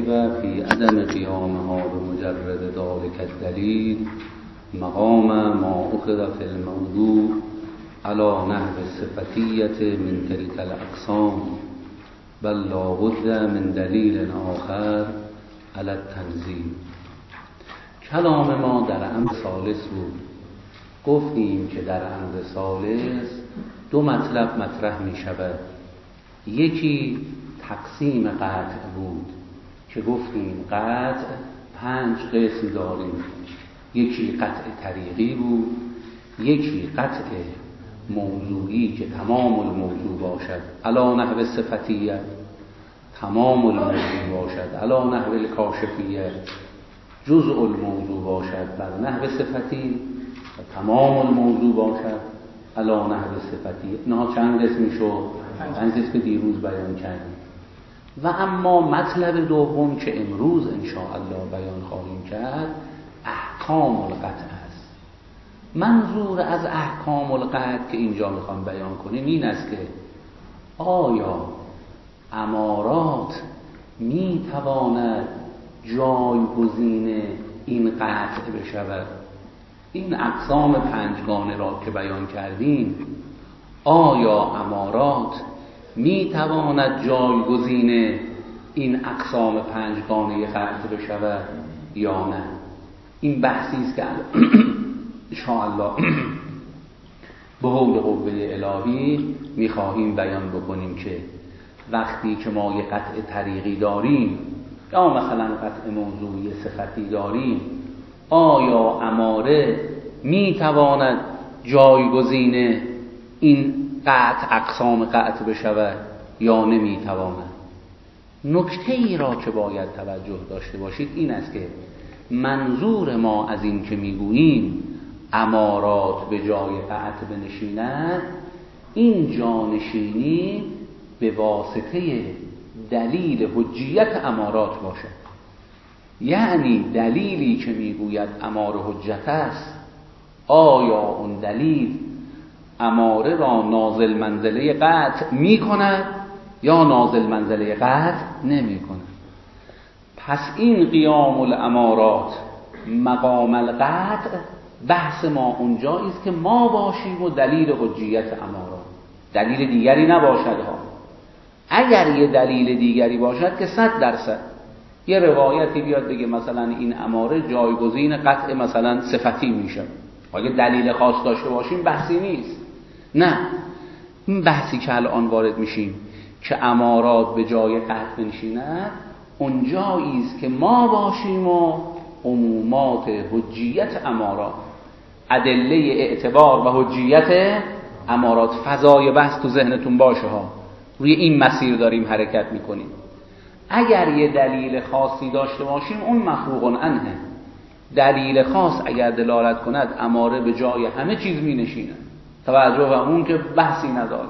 ریب فی عدم قیامها بمجرد ذلک الدلیل مقام ما اخذ فی الموضوع علی نحو الصفتیة من تلک الاقسام بل لا بد من دلیل آخر علی التنزیل. کلام ما در امر ثالث بود. گفتیم که در امر ثالث دو مطلب مطرح می شود. یکی تقسیم قطع بود که گفتیم قطع 5 قسم داریم. یکی قطع طریقی بود، یکی قطع موضوعی که تمام الموضوع باشد علی نحو صفتیه، تمام الموضوع باشد علی نحو الکاشفیه، جزء الموضوع باشد بر نحو صفتی و تمام الموضوع باشد علی نحو صفتی. اینها چند قسمی شد؟ 5 قسم که دیروز بیان کردیم. و اما مطلب دوم که امروز انشاءالله بیان خواهیم کرد احکام القطع است. منظور از احکام القطع که اینجا میخوام بیان کنیم این است که آیا امارات میتواند جایگزین این قطع بشود؟ این اقسام 5 گانه را که بیان کردیم آیا امارات میتواند جایگزین این اقسام 5 گانه قطع بشود یا نه؟ این بحثی است که انشاءالله به حول قوه الهی میخواهیم بیان بکنیم که وقتی که ما یه قطع طریقی داریم یا مثلا قطع موضوعی صفتی داریم آیا اماره میتواند جایگزین این قطع اقسام قطع بشود یا نمیتواند؟ نکته ای را که باید توجه داشته باشید این است که منظور ما از این که میگوییم امارات به جای قطع بنشیند، این جانشینی به واسطه دلیل حجیت امارات باشد. یعنی دلیلی که میگوید امار حجت است، آیا اون دلیل اماره را نازل منزله قطع می کند یا نازل منزله قطع نمی کند؟ پس این قیام الامارات مقام القطع بحث ما اونجایی است که ما باشیم و دلیل حجیت امارات، دلیل دیگری نباشد ها. اگر یه دلیل دیگری باشد که 100% یه روایتی بیاد بگه مثلا این اماره جایگزین قطع مثلا صفتی میشه، اگه دلیل خاص داشته باشیم بحثی نیست. نه، این بحثی که الان وارد میشیم که امارات به جای قطع بنشیند اونجایی است که ما باشیم و عمومات حجیت امارات، ادله اعتبار و حجیت امارات، فضای بحث تو ذهنتون باشه ها، روی این مسیر داریم حرکت میکنیم. اگر یه دلیل خاصی داشته باشیم اون مفروغ عنه، دلیل خاص اگر دلالت کند اماره به جای همه چیز می نشینه، توجه و اون که بحثی نداره.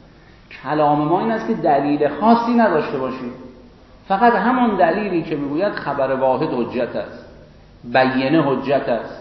کلام ما این است که دلیل خاصی نداشته باشیم، فقط همون دلیلی که میگوید خبر واحد حجت است، بیانه حجت است.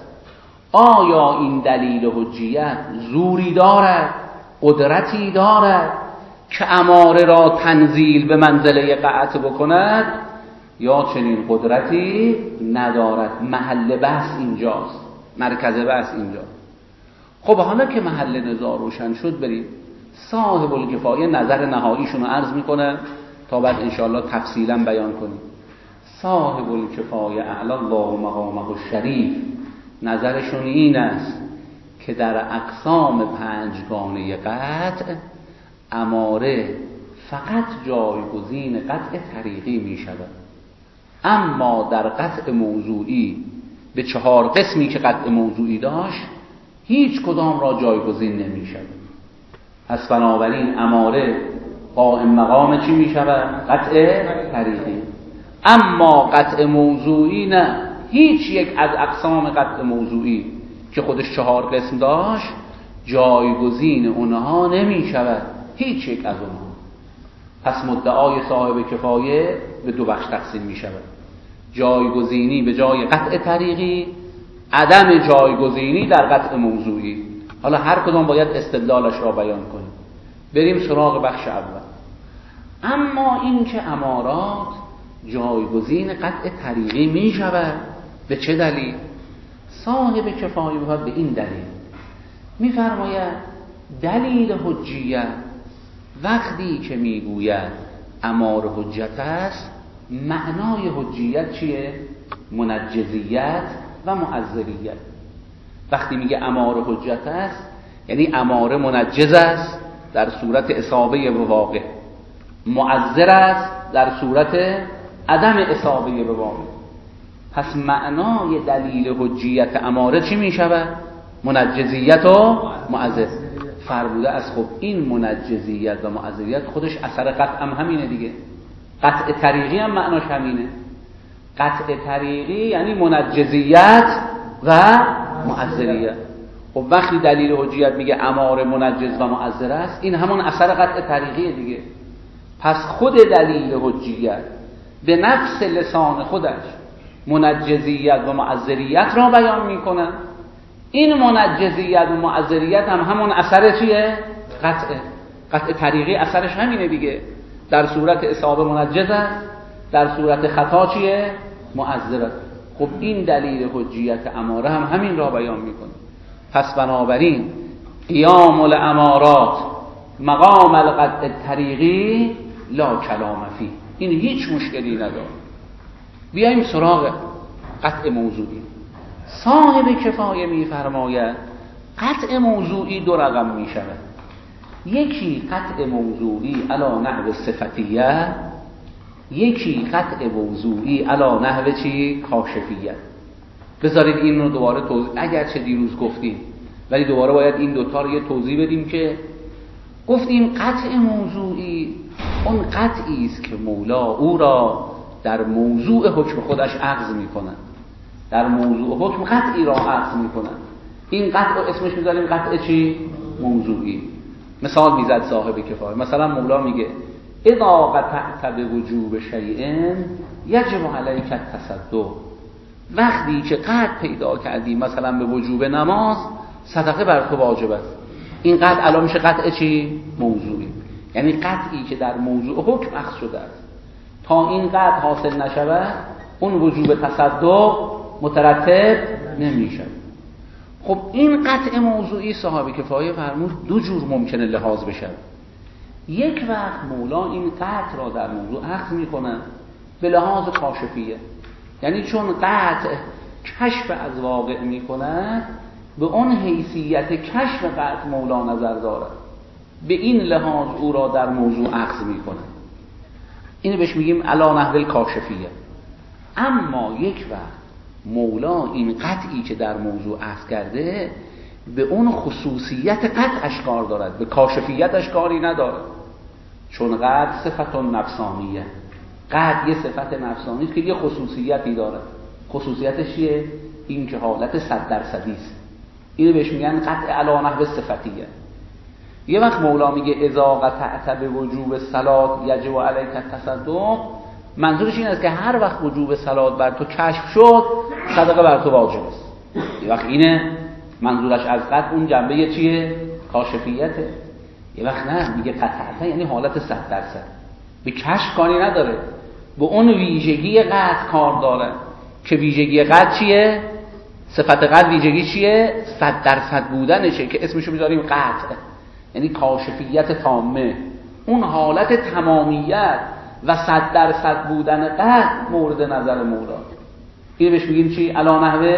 آیا این دلیل حجیت زوری دارد، قدرتی دارد که اماره را تنزیل به منزله قطع بکند یا چنین قدرتی ندارد؟ محل بحث اینجاست، مرکز بحث اینجاست. خب حالا که محل نزاع روشن شد بریم صاحب الکفایه نظر نهاییشون رو عرض میکنه تا بعد انشاءالله تفصیلا بیان کنیم. صاحب الکفایه اعلی الله مقامه الشریف نظرشون این است که در اقسام 5 گانه قطع اماره فقط جایگزین قطع طریقی می شود، اما در قطع موضوعی به 4 قسمی که قطع موضوعی داشت هیچ کدام را جایگزین نمی شود. پس بنابراین اماره قائم مقام چی می شود؟ قطع طریقی. اما قطع موضوعی نه، هیچ یک از اقسام قطع موضوعی که خودش 4 قسم داشت جایگزین اونها نمی شود، هیچ یک از اونها. پس مدعای صاحب کفایه به 2 بخش تقسیم می شود: جایگزینی به جای قطع طریقی، عدم جایگزینی در قطع موضوعی. حالا هر کدام باید استدلالش را بیان کنیم. بریم سراغ بخش اول. اما این که امارات جایگزین قطع طریقی می شود. به چه دلیل؟ صاحب کفایه به این دلیل می‌فرماید دلیل حجیت وقتی که میگوید امار حجت است، معنای حجیت چیه؟ منجزیت و معذریت. وقتی میگه امار حجت است یعنی اماره منجز است در صورت اصابه به واقع، معذر است در صورت عدم اصابه به واقع. پس معنای دلیل حجیت اماره چی می شود؟ منجزیت و معذر. فرموده از خب این منجزیت و معذریت خودش اثر قطع هم همینه دیگه. قطع طریقی هم معناش همینه. قطع طریقی یعنی منجزیت و معذریت. خب وقتی دلیل حجیت میگه اماره منجز و معذر است، این همون اثر قطع طریقیه دیگه. پس خود دلیل حجیت به نفس لسان خودش منجزیت و معذریت را بیان میکنه. این منجزیت و معذریت هم همون اثر چیه؟ قطع طریقی اثرش همینه دیگه. در صورت اصابه منجز است، در صورت خطا چیه؟ معذر. خب این دلیل حجیت اماره هم همین را بیان میکنه. پس بنابراین قیام الامارات مقام القطع طریقی لا کلام فی، این هیچ مشکلی نداره. بیاییم سراغ قطع موضوعی. صاحب کفایه میفرماید قطع موضوعی دو رقم می شود. یکی قطع موضوعی علی نحو صفتیه، یکی قطع موضوعی علی نحو چی؟ کاشفیه. بذارید این رو دوباره توضیح، اگرچه دیروز گفتیم ولی دوباره باید این دوتا رو یه توضیح بدیم. که گفتیم قطع موضوعی اون قطعی است که مولا او را در موضوع حکم خودش اخذ میکنه، در موضوع حکم قطعی را اخذ میکنه. این قطع رو اسمش میذاریم قطع چی؟ موضوعی. مثال میزد صاحب کفایه، مثلا مولا میگه اذا قطعت بوجوب شیء یجب علیک التصدق، وقتی که قطع پیدا کردی مثلا به وجوب نماز، صدقه بر تو واجب است. این قطع الان میشه قطع چی؟ موضوعی. یعنی قطعی که در موضوع حکم اخذ شده است. تا این قطع حاصل نشود اون وجوب تصدق مترتب نمیشه. خب این قطع موضوعی صاحب کفایه فرمود دو جور ممکنه لحاظ بشه. یک وقت مولا این قطع را در موضوع اخذ میکنه به لحاظ کاشفیه، یعنی چون قطع کشف از واقع میکنه به اون حیثیت کشف قطع مولا نظر داره، به این لحاظ او را در موضوع اخذ میکنه. اینو بهش میگیم علی نحو کاشفیه. اما یک وقت مولا این قطعی که در موضوع اخذ کرده به اون خصوصیت قطعش کار دارد، به کاشفیتش کاری نداره. چون قطع صفت نفسانیه، قطع یه صفت نفسانی است که یه خصوصیتی داره. خصوصیتش چیه؟ این که حالت 100% است. اینو بهش میگن قطع علی نحو صفتیه. یه وقت مولا میگه اذا قطعت به وجوب صلات یجب علیک التصدق، منظورش این است که هر وقت وجوب صلات بر تو کشف شد صدقه بر تو واجب است. یه وقت اینه منظورش از قطع اون جنبه چیه؟ کاشفیته. یه وقت نه، میگه قطعتا یعنی حالت 100%، به کشف کاری نداره، به اون ویژگی قطع کار داره که ویژگی قطع چیه؟ صفت قطع ویژگی چیه؟ 100% بودنشه که اسمشو میذاریم قطع، یعنی کاشفیت تامه. اون حالت تمامیت و 100% بودن قطع مورد نظر مولا. اینو بهش میگیم چی؟ علی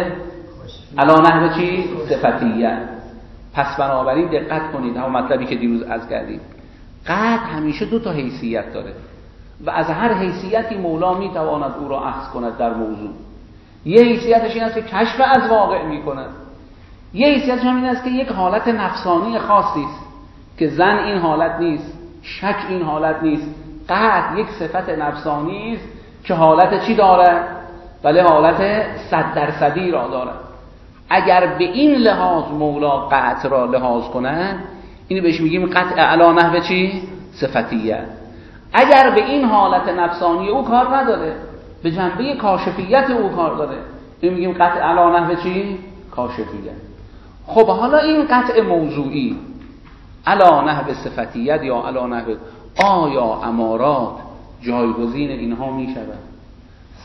نحو چی؟ صفتیه. پس بنابراین دقت کنید، همون مطلبی که دیروز عرض کردیم، قطع همیشه دو تا حیثیت داره و از هر حیثیتی مولا میتواند او را اخذ کند در موضوع. یه حیثیتش این است که کشف از واقع میکنه، یه حیثیتش هم این است که یک حالت نفسانی خاصی است که زن این حالت نیست، شک این حالت نیست. قطع یک صفت نفسانی است که حالت چی داره؟ بله، حالت 100% را داره. اگر به این لحاظ مولا قطع را لحاظ کنن، اینو بهش میگیم قطع علی نحو چی؟ صفتیه. اگر به این حالت نفسانی او کار نداره، به جنبه کاشفیت او کار داره، اینو میگیم قطع علی نحو چی؟ کاشفیه. خب حالا این قطع موضوعی علی نحو صفتیت یا علی نحو، آیا امارات جایگزین اینها میشود؟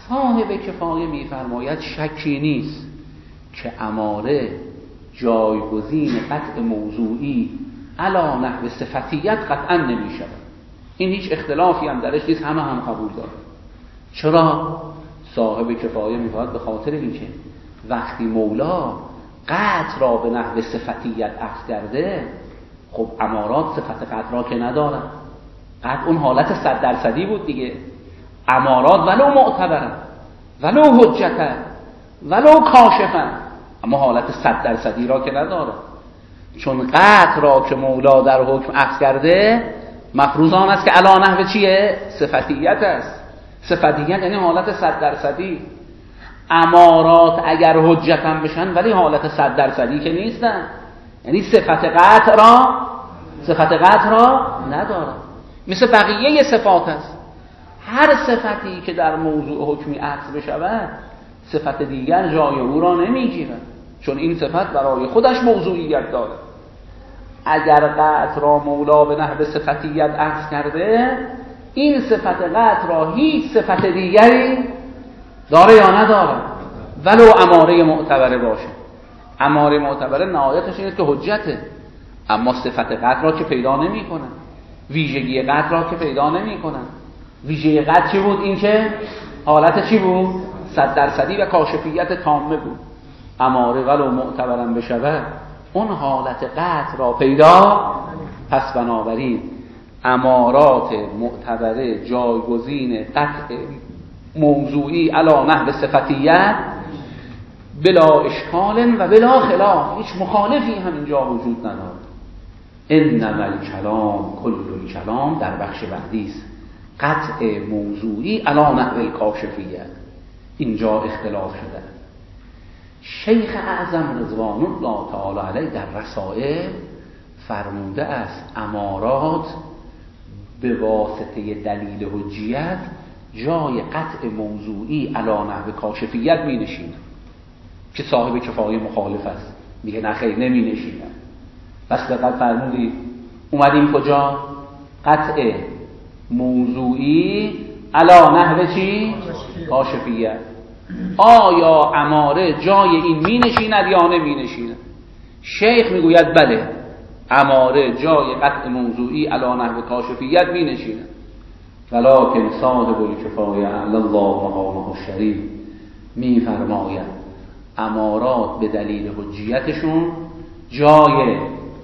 صاحب کفایه میفرماید شکی نیست که اماره جایگزین قطع موضوعی علی نحو صفتیت قطعا نمیشود. این هیچ اختلافی هم درش نیست، همه هم قبول داره. چرا؟ صاحب کفایه میفرماید به خاطر اینکه وقتی مولا قطع را به نحو صفتیت اخذ کرده، خب امارات صفت قطع را که ندارن. قطع اون حالت 100% بود دیگه. امارات ولو معتبرن، ولو حجتن، ولو کاشفن، اما حالت 100% را که نداره. چون قطع را که مولا در حکم اخذ کرده مفروض آن است که علی نحو چیه؟ صفتیت است. صفتیت یعنی حالت 100%. امارات اگر حجت هم بشن ولی حالت 100% که نیستن، یعنی صفت قطع را ندارن. مثل بقیه صفات است. هر صفتی که در موضوع حکمی اخذ بشود صفت دیگر جای او را نمیگیرد، چون این صفت برای خودش موضوعیت داره. اگر قطع را مولا به نحو صفتیت اخذ کرده، این صفت قطع را هیچ صفت دیگری داره یا نداره، ولو اماره معتبره باشه. اماره معتبره نهایتش اینه که حجته، اما صفت قطع را که پیدا نمی کنن، ویژگی قطع را که پیدا نمی کنن. ویژگی قطع چی بود؟ این که حالت چی بود؟ 100% و کاشفیت تامه بود. اماره ولو معتبرم بشود اون حالت قطع را پیدا. پس بنابراین امارات معتبره جایگزین قطع موضوعی علی نحو صفتیت بلا اشکال و بلا خلاف، هیچ مخالفی هم اینجا وجود نداره. انما الکلام کل الکلام در بخش بعدی است. قطع موضوعی علی نحو الکاشفیت، اینجا اختلاف شده. شیخ اعظم رضوان الله تعالی علیه در رسائل فرموده است امارات به واسطه دلیل حجیت جای قطع موضوعی علی نحو کاشفیت می نشینه، که صاحب کفایه مخالف است، میگه نه خیر نمی نشینه. پس دقیق فرمودید اومدیم کجا؟ قطع موضوعی علی نحو چی؟ کاشفیت. آیا اماره جای این می نشیند یا نمی نشیند؟ شیخ میگوید بله، اماره جای قطع موضوعی علی نحو کاشفیت می نشیند، ولکن صاحب الکفایه علی الله مقامه الشریف می فرماید امارات به دلیل حجیتشون جای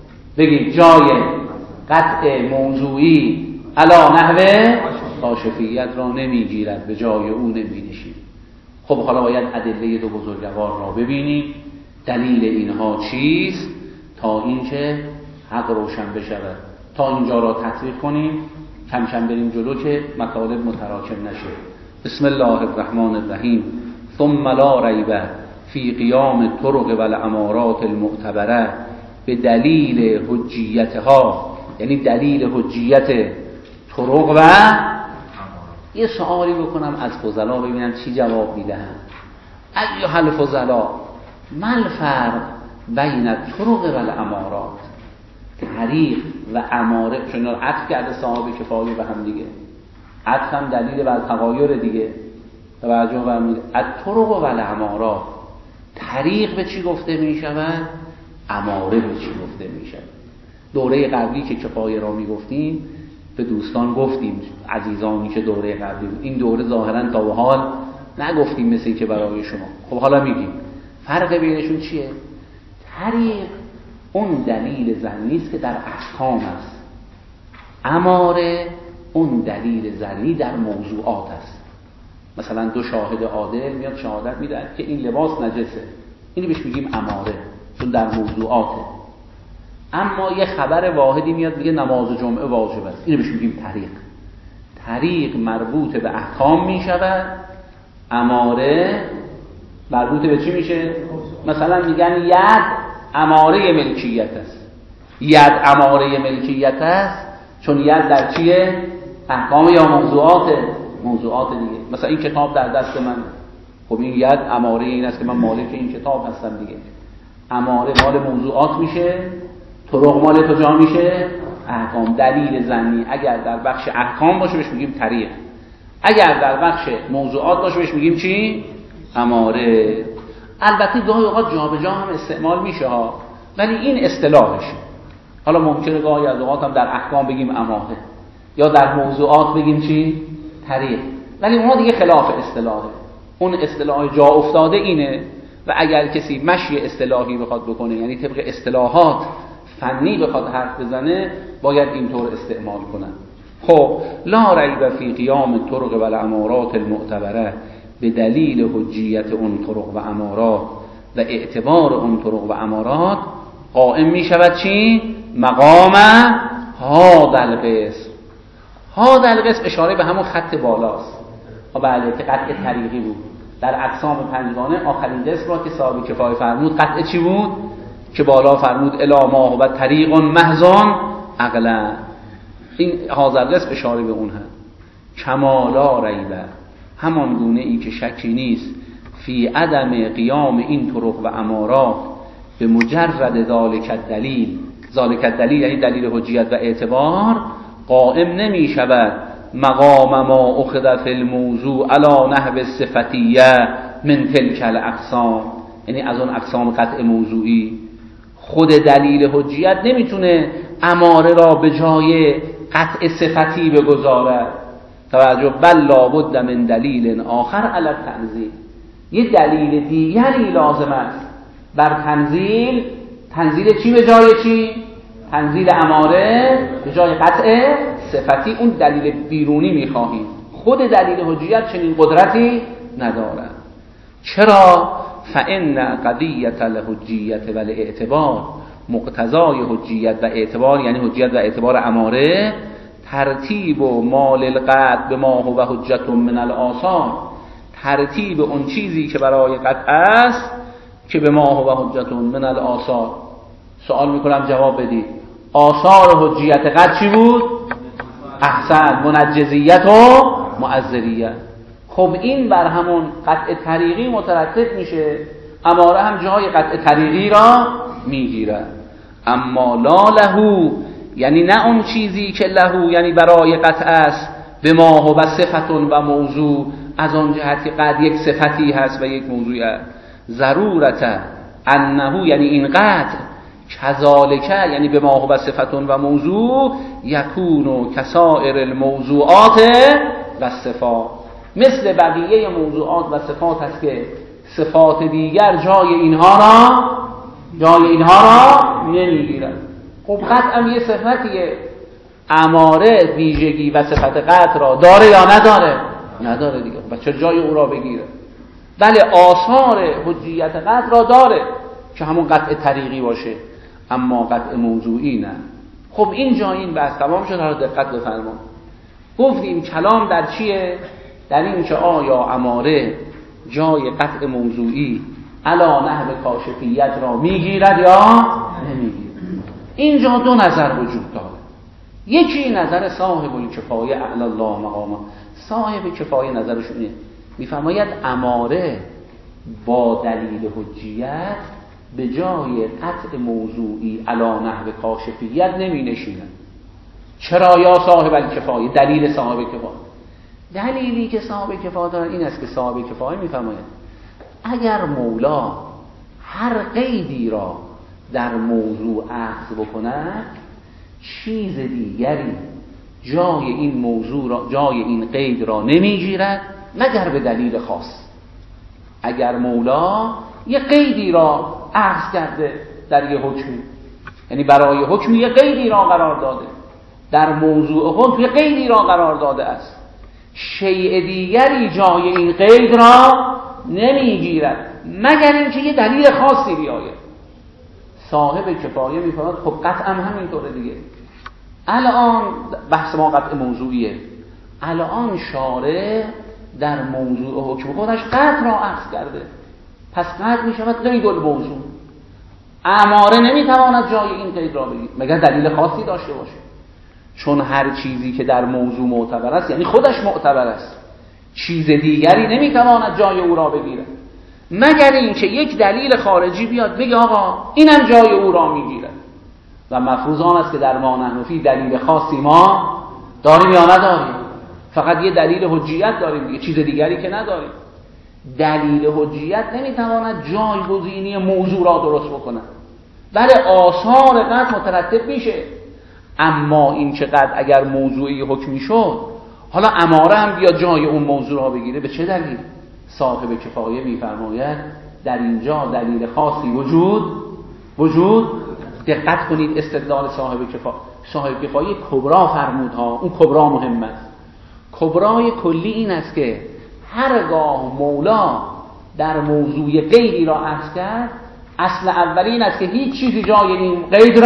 قطع موضوعی علی نحو کاشفیت را نمیگیرد، به جای او نمی‌نشیند. خب حالا باید ادله دو بزرگوار را ببینیم، دلیل اینها چیست، تا اینکه حق روشن بشود. تا اینجا را تطبیق کنیم، کم کم بریم جلو که مطالب متراکم نشه. بسم الله الرحمن الرحیم. ثم لا ریب فی قیام الطرق و الامارات المعتبره به دلیل حجیتها، یعنی دلیل حجیت طرق. و یه سوالی بکنم از فضلا ببینم چی جواب میدهن. ایها الفضلا ما الفرق بین الطرق و الامارات؟ طریق و اماره، چون عطف کرده صاحب کفایه به هم دیگه، عطف هم دلیل بر تغایر دیگه. توجه فرمایید، الطرق و الامارات، طریق به چی گفته میشود؟ اماره به چی گفته میشود؟ دوره قبلی که کفایه را میگفتیم به دوستان گفتیم، عزیزانی که دوره قبلی بود، این دوره ظاهرا تا به حال نگفتیم مثل این که برای شما. خب حالا میگیم فرق بینشون چیه؟ طریق اون دلیل ظنی است که در احکام است، اماره اون دلیل ظنی در موضوعات است. مثلا دو شاهد عادل میاد شهادت میده که این لباس نجسه، اینو بهش میگیم اماره، چون در موضوعاته. اما یه خبر واحدی میاد میگه نماز جمعه واجب است، اینو بهش میگیم طریق. طریق مربوط به احکام میشود، اماره مربوط به چی میشه؟ مثلا میگن ید اماره ملکیت است، ید اماره ملکیت است چون ید در چیه؟ احکام یا موضوعات دیگه. مثلا این کتاب در دست من، خب این ید اماره این است که من مالک این کتاب هستم دیگه. اماره مال موضوعات میشه، طرق مال کجا میشه؟ احکام. دلیل ظنی اگر در بخش احکام باشه بهش میگیم طریق، اگر در بخش موضوعات باشه بهش میگیم چی؟ اماره. البته گاهی اوقات جابجا هم استعمال میشه ها، ولی این اصطلاحشه. حالا ممکنه گاهی از اوقات هم در احکام بگیم اماره یا در موضوعات بگیم چی؟ طریق، ولی اونها دیگه خلاف اصطلاحه. اون اصطلاح جا افتاده اینه و اگر کسی مشی اصطلاحی بخواد بکنه، یعنی طبق اصطلاحات فنی بخواد حرف بزنه، باید اینطور استعمال کنن. خب لا ریب فی قیام الطرق و الامارات المعتبره، به دلیل حجیت اون طرق و امارات و اعتبار اون طرق و امارات قائم می شود چی؟ مقام هذا القسم. هذا القسم اشاره به همون خط بالاست. بله که قطع طریقی بود. در اقسام پنجگانه آخرین قسم را که صاحب کفایه فرمود قطع چی بود؟ که بالا فرمود الی ما هو طریق محض عقلا. این هذا القسم اشاره به اون هست. کما لا ریب، همان گونه ای که شکی نیست، فی عدم قیام این طرق و امارات به مجرد ذالک الدلیل. ذالک الدلیل یعنی دلیل حجیت و اعتبار، قائم نمی شود مقام ما اخذ فی الموضوع علی نحو صفتیه من تلک الاقسام، یعنی از اون اقسام قطع موضوعی. خود دلیل حجیت نمیتونه اماره را به جای قطع صفتی بگذارد. توجه، بل لابد من دلیل آخر علی التنزیل، یه دلیل دیگری لازم است بر تنزیل. تنزیل چی به جای چی؟ تنزیل اماره به جای قطع صفتی. اون دلیل بیرونی میخواهیم. خود دلیل حجیت چنین قدرتی ندارد. چرا؟ فإن قضیة الحجیت و الاعتبار، مقتضای حجیت و اعتبار یعنی حجیت و اعتبار اماره، ترتیب و مال القطع به ما هو حجت من الآثار، ترتیب اون چیزی که برای قطع است که به ما هو حجت من الآثار. سوال میکنم جواب بدید. آثار حجیت قطع چی بود؟ احسن، منجزیت و معذریت. خب این بر همون قطع طریقی مترتب میشه، اماره هم جای قطع طریقی را میگیرد. اما لا لهو، یعنی نه اون چیزی که لهو یعنی برای قطع است، به ما هو صفتون و موضوع، از آن جهت که قد یک صفتی هست و یک موضوعی هست. ضرورت انه یعنی این قطع، کذالک یعنی به ما هو صفتون و موضوع، یکونو کسائر الموضوعات و صفات، مثل بقیه موضوعات و صفات است که صفات دیگر جای اینها را نمیگیرند. خب قطعا یه صفتیه، اماره ویژگی و صفت قطع را داره یا نداره؟ نداره دیگه. و چه جای او را بگیره؟ بله آثار حجیت قطع را داره که همون قطع طریقی باشه، اما قطع موضوعی نه. خب اینجا این بحث تمام شد. حالا دقت بفرمایید. گفتیم کلام در چیه؟ در این که آیا اماره جای قطع موضوعی علا نحو کاشفیت را میگیرد یا نمیگیرد. اینجا دو نظر وجود داره. یکی نظر صاحب الکفایه اعلی الله مقامه. صاحب کفایه نظرش اینه، میفرماید اماره با دلیل حجیت به جای قطع موضوعی علا نحو کاشفیت نمی نشیند. چرا یا صاحب الکفایه؟ دلیل صاحب کفایه، دلیلی که صاحب کفایه دارن این است که صاحب کفایه میفرماید اگر مولا هر قیدی را در موضوع اخذ بکند، چیز دیگری جای این موضوع را، جای این قید را نمیگیرد مگر به دلیل خاص. اگر مولا یه قیدی را اخذ کرده در یه حکمی، یعنی برای حکم یه قیدی را قرار داده، در موضوع حکم یه قیدی را قرار داده است، شیء دیگری جای این قید را نمیگیرد مگر اینکه یه دلیل خاصی بیاید. صاحب کفایه میفرماید خب قطعا همینطوره دیگه. الان بحث ما قطع موضوعیه، الان شارع در موضوع حکم خودش قطع را اخذ کرده، پس قطع میشود قید الموضوع. اماره نمیتواند جای این قید را بگیرد مگر دلیل خاصی داشته باشه، چون هر چیزی که در موضوع معتبر است یعنی خودش معتبر است، چیز دیگری نمیتواند جای او را بگیرد مگر اینکه یک دلیل خارجی بیاد بگه آقا اینم جای او را میگیرد. و مفروض آن است که در ما نحن فی دلیل خاصی ما داریم یا نداریم. فقط یه دلیل حجیت داریم دیگه، چیز دیگری که نداریم. دلیل حجیت نمیتواند جایگزینی موضوع را درست بکنه. بله آثار قطع مترتب میشه، اما این چقدر اگر موضوعی حکمی شد، حالا اماره هم بیا جای اون موضوع را بگیره، به چه دلیل؟ صاحب کفایه میفرماید در اینجا دلیل خاصی وجود دقت کنید استدلال صاحب کفایه کبرا فرمود ها. اون کبرا مهم است. کبرای کلی این است که هرگاه مولا در موضوع غیری را عرض کرد، اصل اولی این است که هیچ چیزی جای این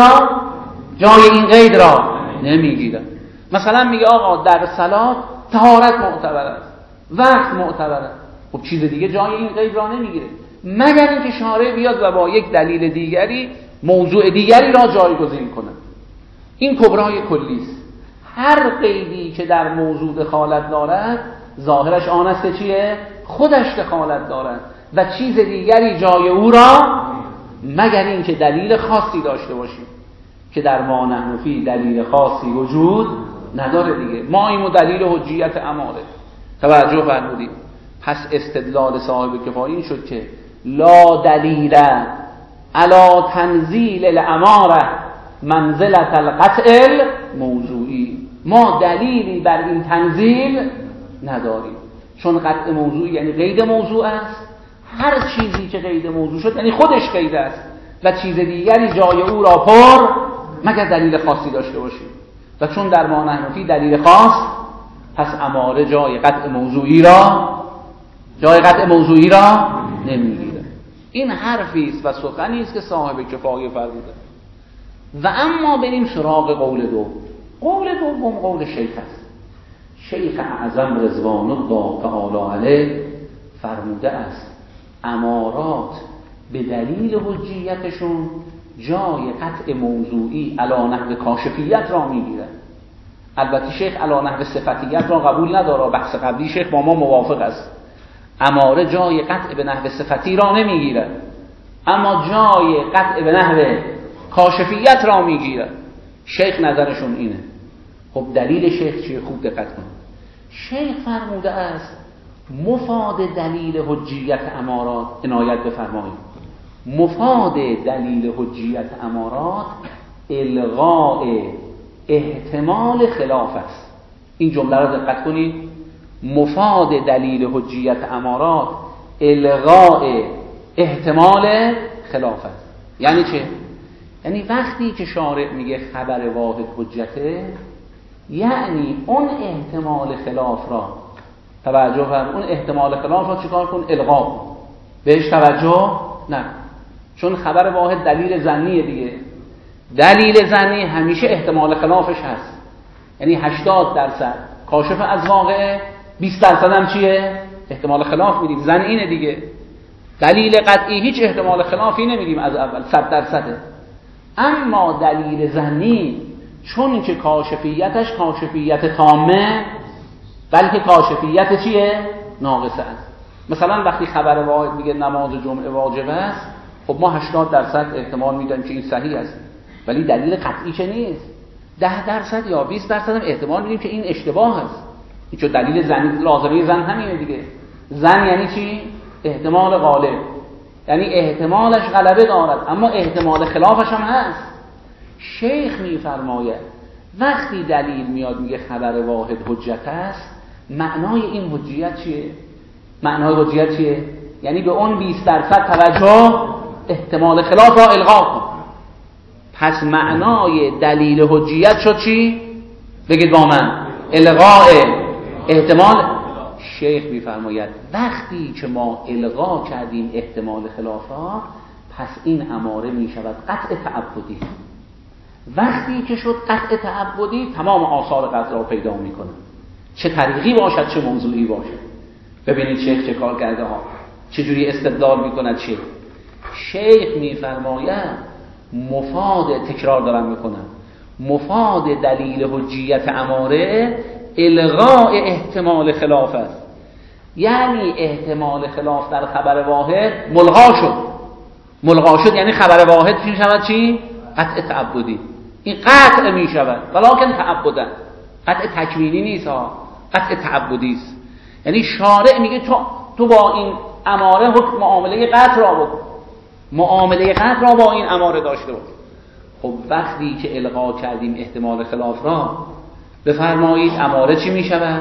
قید را نمیگیره. مثلا میگه آقا در صلات طهارت معتبر است، وقت معتبر است، خب چیز دیگه جای این قید را نمیگیره مگر اینکه شارع بیاد و با یک دلیل دیگری موضوع دیگری را جایگزین کنه. این کبرای کلی است. هر قیدی که در موضوع دخالت دارد ظاهرش آن است که چیه؟ خودش دخالت دارد و چیز دیگری جای او را، مگر اینکه دلیل خاصی داشته باشیم که در ما نحن فی دلیل خاصی وجود نداره دیگه. ما این دلیل حجیت اماره. توجه فرمودید. پس استدلال صاحب کفایه این شد که لا دلیل علی تنزیل الاماره منزلت القطع موضوعی. ما دلیلی بر این تنزیل نداریم، چون قطع موضوعی یعنی قید موضوع است. هر چیزی که قید موضوع شد یعنی خودش قید است و چیز دیگری جای او را پر مگر دلیل خاصی داشته باشیم. و چون در ما نحن فی دلیل خاص، پس اماره جای قطع موضوعی را نمیگیره. این حرفی است و سخنی است که صاحب کفایه فرموده. و اما بریم سراغ قول دوم. قول دوم قول شیخ است. شیخ اعظم رضوان الله تعالی علیه فرموده است امارات به دلیل حجیتشون جای قطع موضوعی علی نحو کاشفیت را میگیرن. البته شیخ علی نحو صفتیت را قبول نداره، بحث قبلی شیخ با ما موافق است. اماره جای قطع به نحو صفتی را نمیگیره، اما جای قطع به نحو کاشفیت را میگیره. شیخ نظرشون اینه. خب دلیل شیخ چیه؟ خوب دقت کن. شیخ فرموده است مفاد دلیل حجیت امارات، عنایت بفرمایید، مفاد دلیل حجیت امارات الغاء احتمال خلاف است. این جمله را دقت کنید. مفاد دلیل حجیت امارات الغاء احتمال خلاف است. یعنی چه؟ یعنی وقتی که شارع میگه خبر واحد حجته، یعنی اون احتمال خلاف را توجه کن، اون احتمال خلاف را چیکار کن؟ الغا کن، بهش توجه نه. چون خبر واحد دلیل ظنیه دیگه. دلیل ظنی همیشه احتمال خلافش هست، یعنی 80% کاشف از واقعه، 20% هم چیه؟ احتمال خلاف میدیم. ظن اینه دیگه. دلیل قطعی هیچ احتمال خلافی نمیدیم از اول، 100%. اما دلیل ظنی چون که کاشفیتش کاشفیت تامه، بلکه کاشفیت چیه؟ ناقصه است. مثلا وقتی خبر واحد میگه نماز جمعه واجب است، خب ما 80% احتمال میدیم که این صحیح است، ولی دلیل قطعی که نیست. 10% یا 20% هم احتمال میدیم که این اشتباه است. این چون دلیل ظن، لازمه ظن همینه دیگه. ظن یعنی چی؟ احتمال غالب، یعنی احتمالش غلبه دارد اما احتمال خلافش هم هست. شیخ میفرماید وقتی دلیل میاد میگه خبر واحد حجت است، معنای این حجیت چیه؟ معنای حجیت چیه؟ یعنی به اون 20% توجه، احتمال خلاف را الغا کن. پس معنای دلیل حجیت شد چی؟ بگید با من. الغاء احتمال. شیخ میفرماید وقتی که ما الغا کردیم احتمال خلاف را، پس این اماره میشود قطع تعبدی. وقتی که شد قطع تعبدی، تمام آثار قطع را پیدا میکنه، چه طریقی باشد چه موضوعی باشد. ببینید شیخ چه کار کرده ها، چجوری استدلال میکند. شیخ میفرماید مفاد، تکرار دارم میکنم، مفاد دلیل حجیت اماره الغاء احتمال خلاف است. یعنی احتمال خلاف در خبر واحد ملغا شد، یعنی خبر واحد چی شود؟ چی؟ قطع تعبدی. این قطع می شود ولکن تعبدا، قطع تکوینی نیست ها، قطع تعبدی است. یعنی شارع میگه تو با این اماره حکم معامله قطع را بکن، معامله قطع را با این اماره داشته باش. خب وقتی که الغا کردیم احتمال خلاف را، بفرمایید اماره چی میشود؟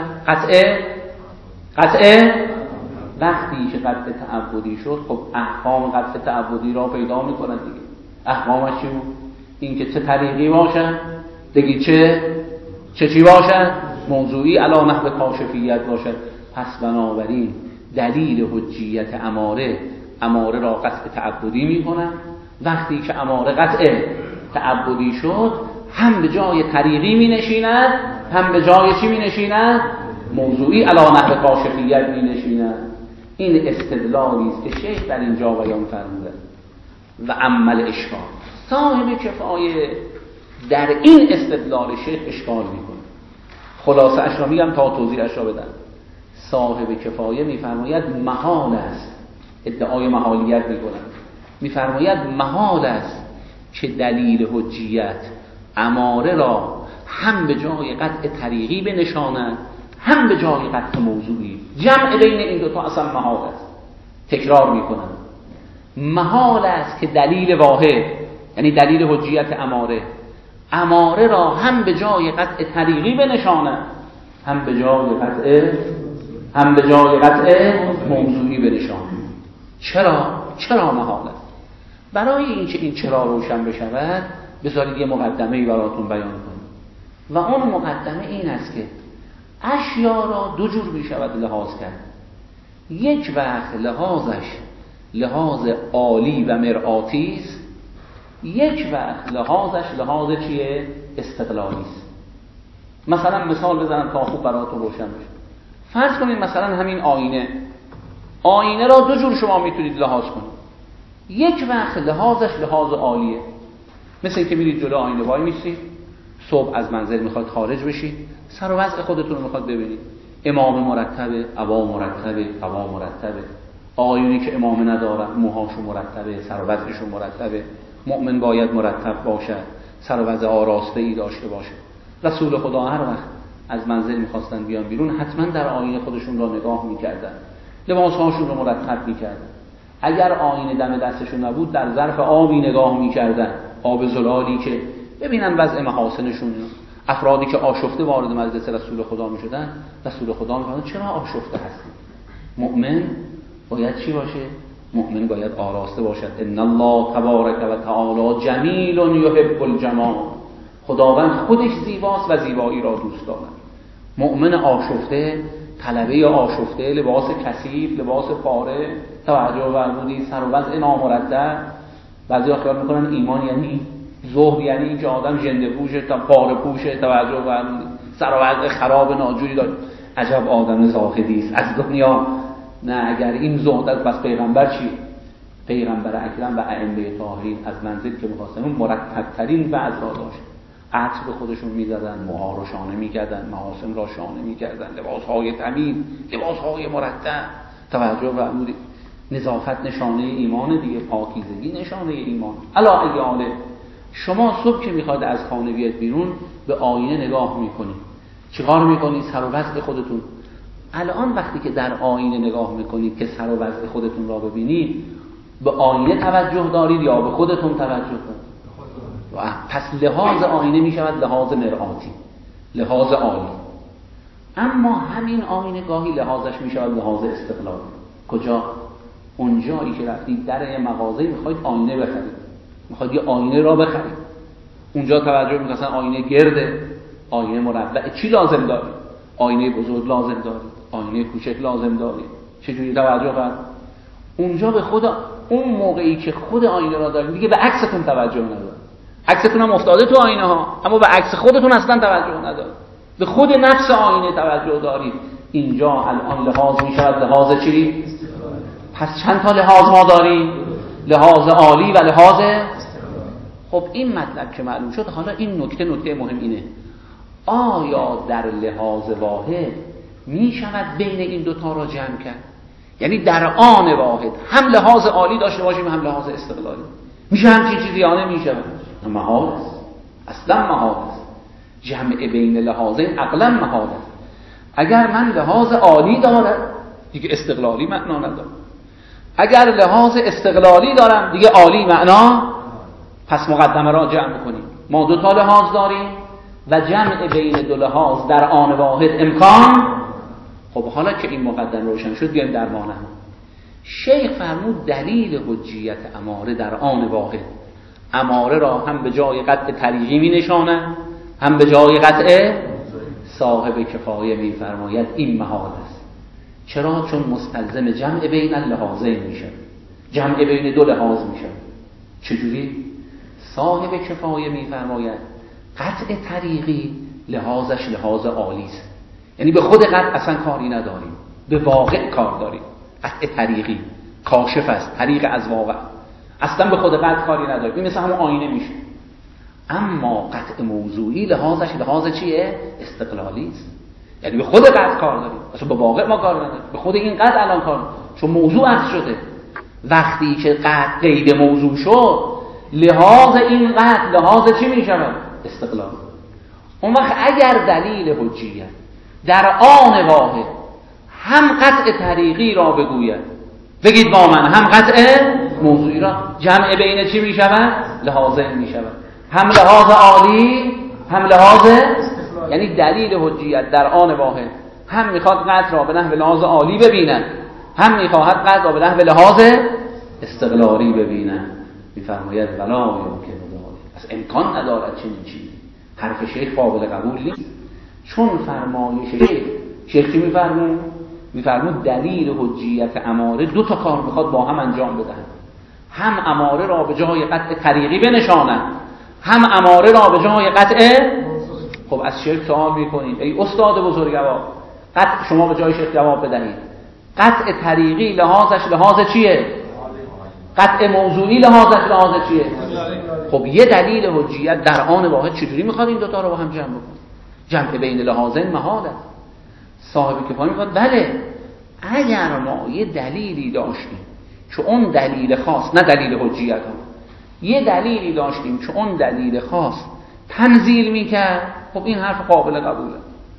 قطعه. وقتی که قطع تعبدی شد، خب احکام قطع تعبدی را پیدا میکنند دیگه. احکامش چی بود؟ این که چه طریقی باشد، دیگه چی باشد؟ موضوعی علی نحو کاشفیت باشد. پس بنابراین دلیل حجیت اماره را قطع تعبدی میکنند. وقتی که اماره قطع تعبدی شد، هم به جای طریقی می نشیند، هم به جای چی می نشیند؟ موضوعی علی نحو کاشفیت می نشیند. این استدلالی است که شیخ در اینجا بیان فرموده. و عمل اشکال، صاحب کفایه در این استدلال شیخ اشکال میکنه. خلاصه اش را میگم تا توضیحش را بدم. صاحب کفایه میفرماید محال است، ادعای محالیت میکنند، میفرماید محال است که دلیل حجیت اماره را هم به جای قطع طریقی بنشاند، هم به جای قطع موضوعی. جمع بین این دوتا اصلا محال است. تکرار میکنم، محال است که دلیل واحد، یعنی دلیل حجیت اماره را هم به جای قطع طریقی بنشاند، هم به جای قطع موضوعی بنشاند. چرا محال است؟ برای اینکه این چرا روشن بشود، بذارید یه مقدمه‌ای براتون بیان کنم. و اون مقدمه این است که اشیا را دو جور می شود لحاظ کرد. یک وقت لحاظش لحاظ عالی و مرآتی است، یک وقت لحاظش لحاظ چیه؟ استقلالی است. مثلا مثال بزنم تا خوب براتون روشن بشه. فرض کنید مثلا همین آینه را دو جور شما میتونید لحاظ کنید. یک وقت لحاظش لحاظ عالیه، مثل اینکه میرید جلو آینه وای میسید، صبح از منزل میخواید خارج بشید، سر و وضع خودتون رو میخواد ببینید. امام مرتبه، عبا مرتبه، قبا مرتبه. آقایونی که امام ندارن موهاشون مرتبه، سر و وضعشون مرتبه. مؤمن باید مرتب باشد، سر و وضع آراسته‌ای داشته باشه. رسول خدا هر وقت از منزل میخواستن بیان بیرون، حتما در آینه خودشون را نگاه میکردن، لباسهاشون رو مرتب میکردن. اگر آینه دم دستشون نبود، در ظرف آبی نگاه میکردن، آب زلالی، که ببینن وضع محاسنشون. افرادی که آشفته وارد مجلس رسول خدا میشدن، رسول خدا میفرمود چرا آشفته هستید؟ مؤمن باید چی باشه؟ مؤمن باید آراسته باشد. ان الله تبارک و تعالی جمیل یحب الجمال. خداوند خودش زیباست و زیبایی را دوست دارد. مؤمن آشفته، طلبه آشفته، لباس کثیف، لباس پاره، توجه فرمودید، سر و وضع نامرتب. بعضیا خیال میکنن ایمان یعنی زهد، یعنی اینکه آدم ژنده پوشه، تا پاره پوشه، توجه فرمودید، سر و وضع خراب ناجوری داره. عجب آدم زاهدی است از دنیا. نه، اگر این زهد است، پس پیغمبر چی؟ پیغمبر اکرم و ائمه طاهرین از منزل که می‌خواستن مرتب ترین وضع را داشت. عطر به خودشون می‌زدن، موها رو شانه می‌کردن، محاسن را شانه می‌کردن، لباس‌های تمیز، لباس‌های مرتب. توجه فرمودید، نظافت نشانه ایمان دیگه، پاکیزگی نشانه ایمان. الا ایاله، شما صبح که می‌خواید از خانه بیاید بیرون، به آینه نگاه می‌کنید. چیکار می‌کنید؟ سر و وضع خودتون. الان وقتی که در آینه نگاه میکنید که سر و وضع خودتون را ببینید، به آینه توجه دارید یا به خودتون توجه دارید؟ پس لحاظ آینه میشود لحاظ مرآتی، لحاظ عالی. اما همین آینه گاهی لحاظش میشود لحاظ استقلالی. کجا؟ اونجایی که رفتید در یه مغازه میخواید آینه بخرید، میخواید یه آینه را بخرید، اونجا توجه میکنید آینه گرده، آینه مربع، چی لازم دارید؟ آینه بزرگ لازم دارید، آینه کوچک لازم دارید. چجوری توجه کنید؟ اونجا به خدا، اون موقعی که خود آینه را دارید دیگه به عکستون توجه ندارید. عکستون هم افتاده تو آینه ها، اما به عکس خودتون اصلا توجه ندارید. به خود نفس آینه توجه دارید. اینجا الان لحاظ می شود لحاظ چی؟ پس چند تا لحاظ ما داریم؟ لحاظ عالی و لحاظ. خب این مطلب که معلوم شد، حالا این نکته مهم اینه، آیا در لحاظ واحد می شود بین این دوتا را جمع کرد؟ یعنی در آن واحد هم لحاظ عالی داشته باشیم هم لحاظ استقلالی؟ میشه همچین چیزی یا نمیشه؟ محال است، اصلا محال است. جمع بین لحاظین عقلا محال است. اگر من لحاظ عالی دارم دیگه استقلالی معنا نداره، اگر لحاظ استقلالی دارم دیگه عالی معنا. پس مقدمه را جمع کنیم. ما دو تا لحاظ داریم و جمع بین دو لحاظ در آن واحد امکان. خب حالا که این مقدمه روشن شد بیایم در مانع. شیخ فرمود دلیل حجیت اماره در آن واحد، اماره را هم به جای قطع طریقی می نشانند هم به جای قطع صاحب کفایه می فرماید این محال است. چرا؟ چون مستلزم جمع بین اللحاظین میشه، جمع بین دو لحاظ میشه. چجوری؟ صاحب کفایه می فرماید قطع طریقی لحاظش لحاظ عالی است، یعنی به خود قطع اصلا کاری نداریم، به واقع کار داریم. قطع طریقی کاشف است، طریق از واقع، اصلا به خود قطع کاری نداریم، این مثل همون آینه میشه. اما قطع موضوعی لحاظش لحاظ چیه؟ استقلالی است، یعنی به خود قطع کار داریم، اصلا به واقع ما کار نداریم، به خود این قطع الان کار داریم، چون موضوع عکس شده. وقتی که قطع قید موضوع شد لحاظ این قطع لحاظ چی میشود؟ استقلال. اون وقت اگر دلیل حجیت در آن واحد هم قطع طریقی را بگوید، بگید با من، هم قطع موضوعی را، جمع بین چی میشود؟ لحاظین میشود، هم لحاظ عالی هم لحاظ، یعنی دلیل حجیت در آن واحد هم میخواد قطع را به نحو لحاظ عالی ببیند، هم میخواهد قطع را به نحو لحاظ استقلالی ببیند. میفرماید ولا یمکن ذلک، پس امکان ندارد چنین چیزی. حرف شیخ قابل قبول نیست، چون فرمایش شیخ چی میفرمود دلیل حجیت اماره دو تا کار میخواد با هم انجام بدهد، هم اماره را به جای قطع طریقی بنشاند، هم اماره را به جای قطع. خب از شیخ سوال میکنید ای استاد بزرگوار، قطع شما به جای شیخ جواب بدهید، قطع طریقی لحاظش لحاظ چیه؟ قطع موضوعی لحاظش چیه؟ خب یه دلیل حجیت در آن واحد چجوری میخواد این دوتا رو با هم جمع بکنه؟ جمع بین لحاظین محاله. صاحب کفایه میخواد بله اگر ما یه دلیلی داشتیم که اون دلیل خاص، نه دلیل حجیت ها، یه دلیلی داشتیم که اون دلیل خاص تنزیل میکرد، خب این حرف قابل قبوله.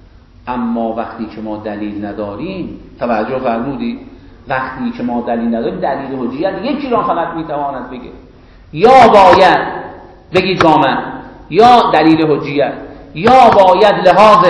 اما وقتی که ما دلیل نداریم، توجه فرمودید، وقتی که ما دلیل نداریم دلیل حجیت یکی را فقط میتواند بگه، یا باید بگید با من، یا دلیل حجیت یا باید لحاظ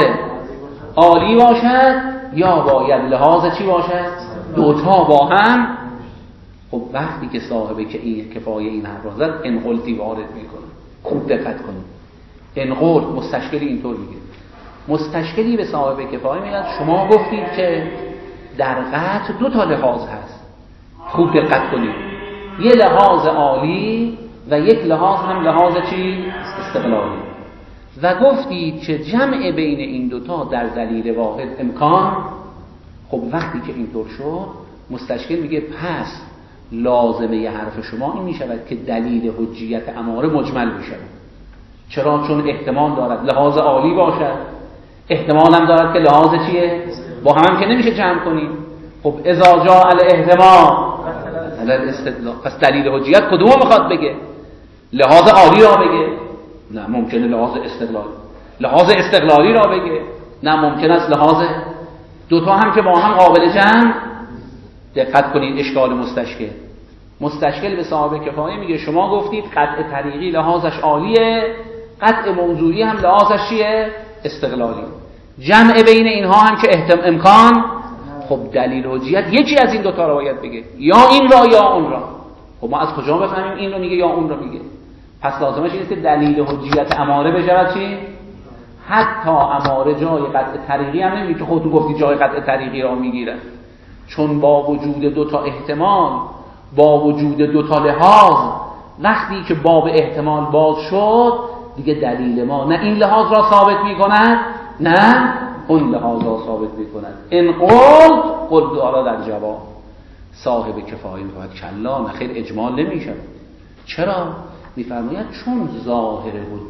عالی باشد یا باید لحاظ چی باشد؟ دوتا با هم. خب وقتی که صاحب که این کفایه این حرف را زد انقلتی وارد میکنه. خوب دقت کنید، انقلت مستشکلی اینطور میگه، مستشکلی به صاحب کفایه میگه شما گفتید که در قطع دو تا لحاظ هست، خوب دقت کنید، یه لحاظ عالی و یک لحاظ هم لحاظ چی؟ استقلالی، و گفتید که جمع بین این دوتا در دلیل واحد امکان. خب وقتی که اینطور شد مستشکل میگه پس لازمه حرف شما این میشود که دلیل حجیت اماره مجمل میشود. چرا؟ چون احتمال دارد لحاظ عالی باشد، احتمال هم دارد که لحاظ چیه؟ با هم که نمیشه جمع کنیم. خب اذا جاء الاحتمال الاستدلال، پس دلیل حجیت کدومو میخواد بگه؟ لحاظ عالی را بگه؟ نه ممکنه لحاظ استقلالی را بگه؟ نه ممکن است لحاظ دوتا هم که با هم قابل جمع. دقت کنید اشکال مستشکل به صاحب کفایه میگه شما گفتید قطع طریقی لحاظش عالیه، قطع موضوعی هم لحاظش چیه؟ استقلالی. جمع بین اینها هم که امکان. خب دلیل حجیت یکی از این دوتا رو باید بگه، یا این را یا اون را. خب ما از کجا بفهمیم این رو میگه یا اون رو میگه؟ پس لازمش اینه که دلیل حجیت اماره بشود چی؟ حتی اماره جای قطع طریقی هم نمیگه که خودتون گفتی جای قطع طریقی را میگیره، چون با وجود دوتا احتمال، با وجود دوتا لحاظ، وقتی که باب احتمال باز شد دیگه دلیل ما نه این لحاظ را ثابت میکند نه اون لحاظ را ثابت میکند. ان قلت دارا در جواب صاحب کفایه میگوید کلا نخیر اجمال نمیشه. چرا؟ میفرماید چون ظاهر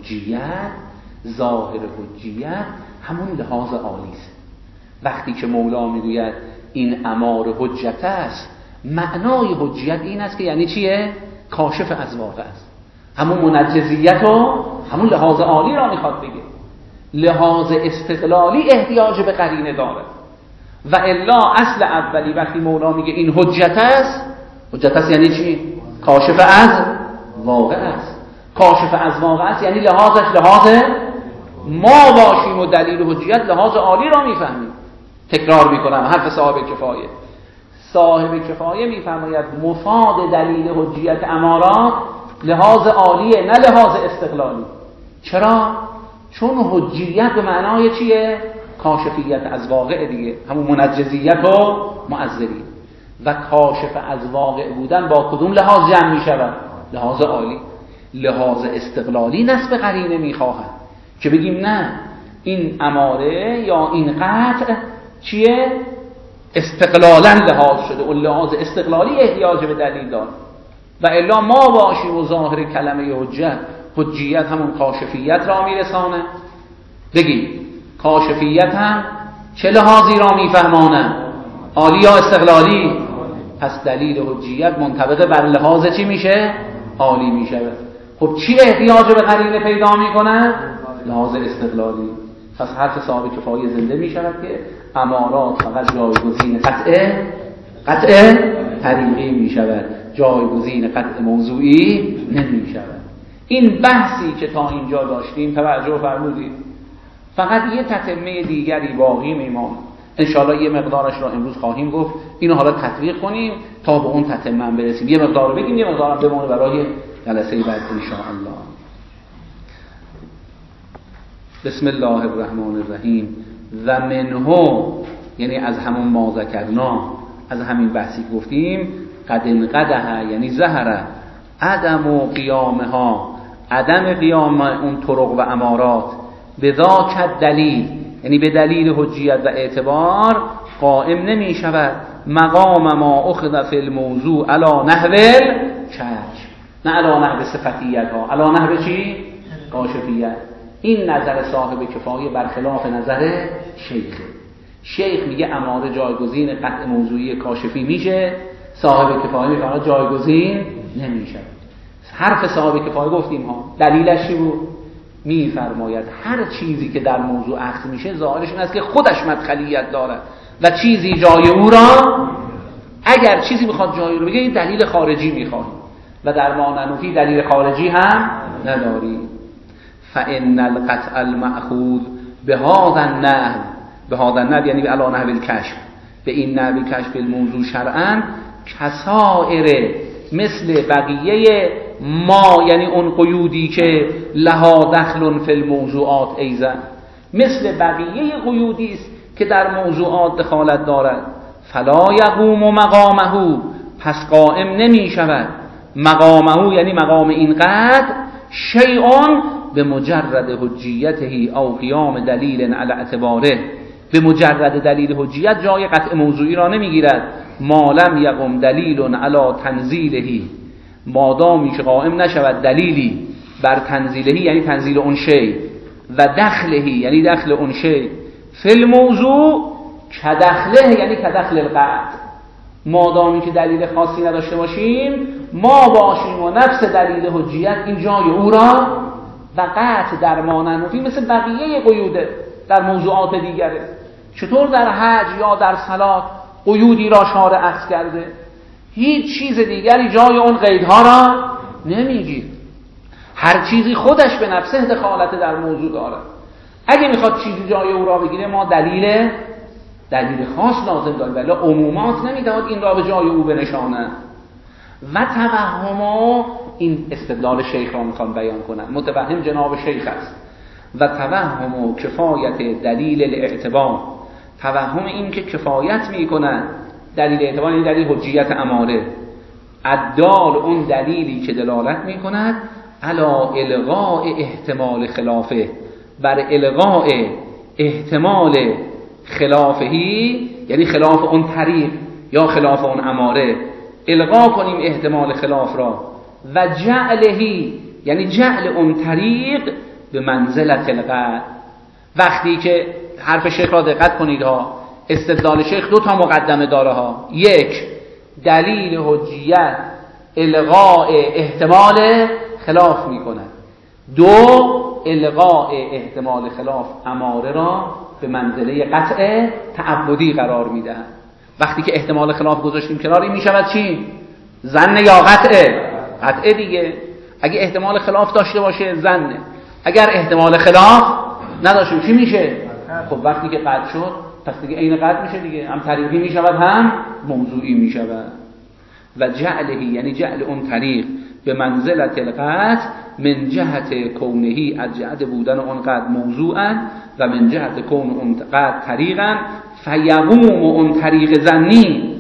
حجیت همون لحاظ عالی است. وقتی که مولا میگوید این امار حجت است، معنای حجیت این است که یعنی چیه؟ کاشف از واقع است، همون منجزیت و همون لحاظ عالی را میخواد بگه. لحاظ استقلالی احتیاج به قرینه داره. و الا اصل اولی وقتی مولا میگه این حجت است یعنی چی؟ کاشف از واقع است. کاشف از واقع است یعنی لحاظش لحاظ ما باشیم و دلیل حجیت لحاظ عالی را میفهمیم. تکرار میکنم حرف صاحب کفایه. صاحب کفایه میفرماید مفاد دلیل حجیت امارات لحاظ عالیه نه لحاظ استقلالی. چرا؟ چون حجیت به معنای چیه؟ کاشفیت از واقع دیگه، همون منجزیت و مؤثری. و کاشف از واقع بودن با کدوم لحاظ جمع میشود؟ لحاظ عالی. لحاظ استقلالی نسب قرینه میخواهد که بگیم نه این اماره یا این قطع چیه؟ استقلالا لحاظ شده و لحاظ استقلالی احتیاج به دلیل داره. و الا ما باشیم و ظاهر کلمه حجیت همون کاشفیت را میرسانه. بگیم کاشفیت هم چه لحاظی را میفهمانه؟ عالی یا استقلالی؟ پس دلیل حجیت منطبق بر لحاظ چی میشه؟ عالی میشه. خب چی احتیاج به قرینه پیدا میکنه؟ لحاظ استقلالی. پس حرف صاحب کفایه زنده میشود که امارات فقط جایگزین قطع طریقی میشود، جایگزین قطع موضوعی نمیشود. این بحثی که تا اینجا داشتیم توجه فرمودید، فقط یه تتمه دیگری باقی میمونه. انشاءالله یه مقدارش را امروز خواهیم گفت، اینو حالا تطبیق کنیم تا به اون تتمه برسیم. یه مقدار رو بگیم، یه مقدار هم بمونه برای جلسه بعد انشاءالله. بسم الله الرحمن الرحیم. و منه یعنی از همون ما ذکرنا، از همین بحثی که گفتیم، قد انقدها یعنی ظهر عدم و قیامها، عدم قیام اون طرق و امارات، بذاک دلیل یعنی به دلیل حجیت و اعتبار قائم نمی شود مقام ما اخذ فی الموضوع علی نحو الکشف، نه علی نحو صفتیت ها، علی نحو چی؟ کاشفیت. این نظر صاحب کفایه برخلاف نظر شیخ میگه اماره جایگزین قطع موضوعی کاشفی میشه، صاحب کفایه میگه جایگزین نمیشه. حرف صاحب کفایه گفتیم ها، دلیلش چی بود؟ میفرماید هر چیزی که در موضوع اخذ میشه ظاهرش این است که خودش مدخلیت داره و چیزی جای او را، اگر چیزی میخواد جای رو بگه دلیل خارجی میخواد و در ما ننفی دلیل خارجی هم نداری. فإن القطع المأخوذ بهذا النحو یعنی علی نحو الکشف، به این نحو کشف الموضوع شرعا کسائر مثل بقیه ما، یعنی اون قیودی که لها دخل فی الموضوعات ایضا، مثل بقیه قیودی است که در موضوعات دخالت دارد. فلا یقوم مقامه، پس قائم نمی شود مقامه یعنی مقام این قطع شیء به مجرد حجیته او قیام دلیل علی اعتباره، به مجرد دلیل حجیت جای قطع موضوعی را نمیگیرد. ما لم یقم دلیل علی تنزیله، مادامی که قائم نشود دلیلی بر تنزیلهی یعنی تنزیل اون شی و دخلهی یعنی دخل اون شی فی الموضوع کدخله یعنی کدخل القطع، مادامی که دلیل خاصی نداشته باشیم ما باشیم و نفس دلیل حجیت این جای او را و قطع در ما ننفی مثل بقیه قیوده در موضوعات دیگره. چطور در حج یا در صلات قیودی را شارع اخذ کرده، هیچ چیز دیگری جای اون قیدها را نمیگیر، هر چیزی خودش به نفسه دخالت در موضوع داره. اگه میخواد چیزی جای او را بگیره ما دلیل خاص لازم داریم، ولی عمومات نمیدهد این را به جای او بنشانه. و توهم، این استدلال شیخ را میخوام بیان کنم، متوهم جناب شیخ است. و توهم کفایت دلیل الاعتبار، توهم این که کفایت میکنه دلیل اعتبار یعنی دلیل حجیت اماره، عدال اون دلیلی که دلالت میکند علا الغاء احتمال خلافه، بر الغاء احتمال خلافهی یعنی خلاف اون طریق یا خلاف اون اماره، الغا کنیم احتمال خلاف را، و جعلهی یعنی جعل اون طریق به منزلت القطع. وقتی که حرف شیخ را دقت کنید ها، استدلال شیخ دو تا مقدمه داره ها، یک دلیل حجیت الغاء احتمال خلاف میکنه، دو الغاء احتمال خلاف اماره را به منزله قطع تعبدی قرار میدهد. وقتی که احتمال خلاف گذاشتیم کناری میشود چی؟ ظن یا قطعه دیگه. اگه احتمال خلاف داشته باشه ظنه، اگر احتمال خلاف نداشته چی میشه؟ خب وقتی که قطع شد پس دیگه عین قطع میشه دیگه، هم طریقی میشود هم موضوعی میشود. و جعله یعنی جعل اون طریق به منزلت القطع من جهت کونهی، از جهت بودن اون قطع موضوعا، و من جهت کون اون قطع طریقا، فیقوم اون طریق ظنی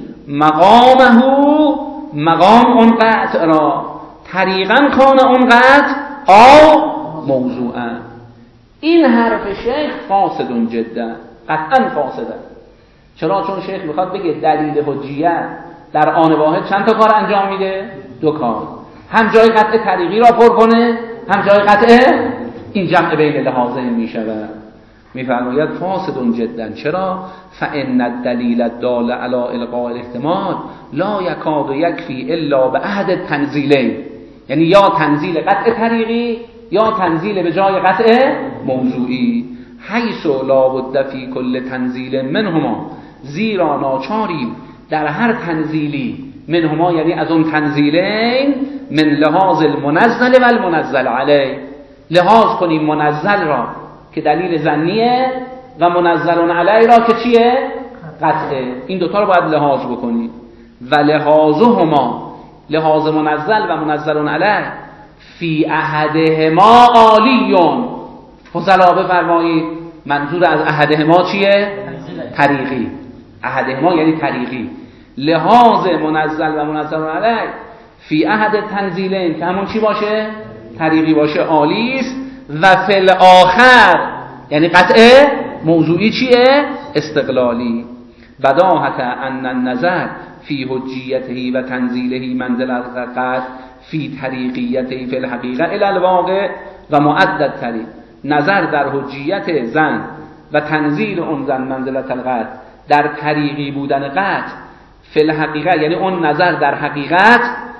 مقام اون قطع را طریقا کان اون قطع او موضوعا. این حرف شیخ فاسد جدا، قطعا فاسده. چرا؟ چون شیخ میخواد بگه دلیل حجیت در آن واحد چند تا کار انجام میده؟ 2 کار، هم جای قطع طریقی را پر کنه، هم جای قطع این جمع بین لحاظین میشود. میفرماید فاسد جدا. چرا؟ فان الدلیل الدال علی القاء الاحتمال لا یکاد یکفی الا بعهد التنزیلین، یعنی یا تنزیل قطع طریقی یا تنزیل به جای قطع موضوعی. حیث لا بد فی کل تنزیل منهما، زیرا ناچاری در هر تنزیلی منهما یعنی از اون تنزیلین، من لحاظ المنزل و المنزل علیه، لحاظ کنیم منزل را که دلیل ظنیه و منزل علیه را که چیه؟ قطعه. این دوتا رو باید لحاظ بکنیم. و لحاظهما، لحاظ منزل و منزل علیه، فی احدهما عالیون. فضلا بفرمایید منظور از احدهما چیه؟ طریقی. احدهما یعنی طریقی. لحاظ منزل و منزل علیه فی احد تنزیلین که همون چی باشه؟ طریقی باشه، عالی است. و فی الاخر یعنی قطعه موضوعی چیه؟ استقلالی. بداهت ان النظر فی حجیته و تنزیله منزل القطع فی طریقیته فی الحقیقه الی الواقع و معدد طریق. نظر در حجیت زن و تنزیل اون زن منزلت القطع در طریقی بودن قطع فی الحقیقه، یعنی اون نظر در حقیقت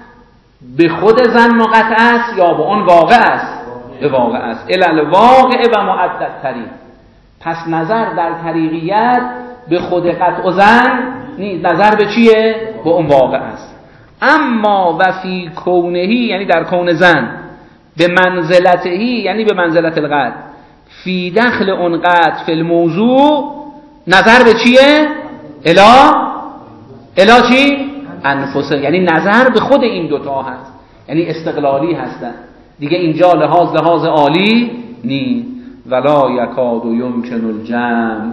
به خود زن قطع است یا به اون واقع است؟ به واقع است. الی الواقع و معدد طریق. پس نظر در طریقیت به خود قطع و زن نیست، نظر به چیه؟ به اون واقع است. اما و فی کونهی یعنی در کون زن، به منزلتهی یعنی به منزلت القطع، فی دخل اون قطع فی الموضوع، نظر به چیه؟ الا چی؟ انفسه، یعنی نظر به خود این دوتا هست، یعنی استقلالی هستن دیگه. اینجا لحاظ عالی نی. ولا یکاد یمکن الجمع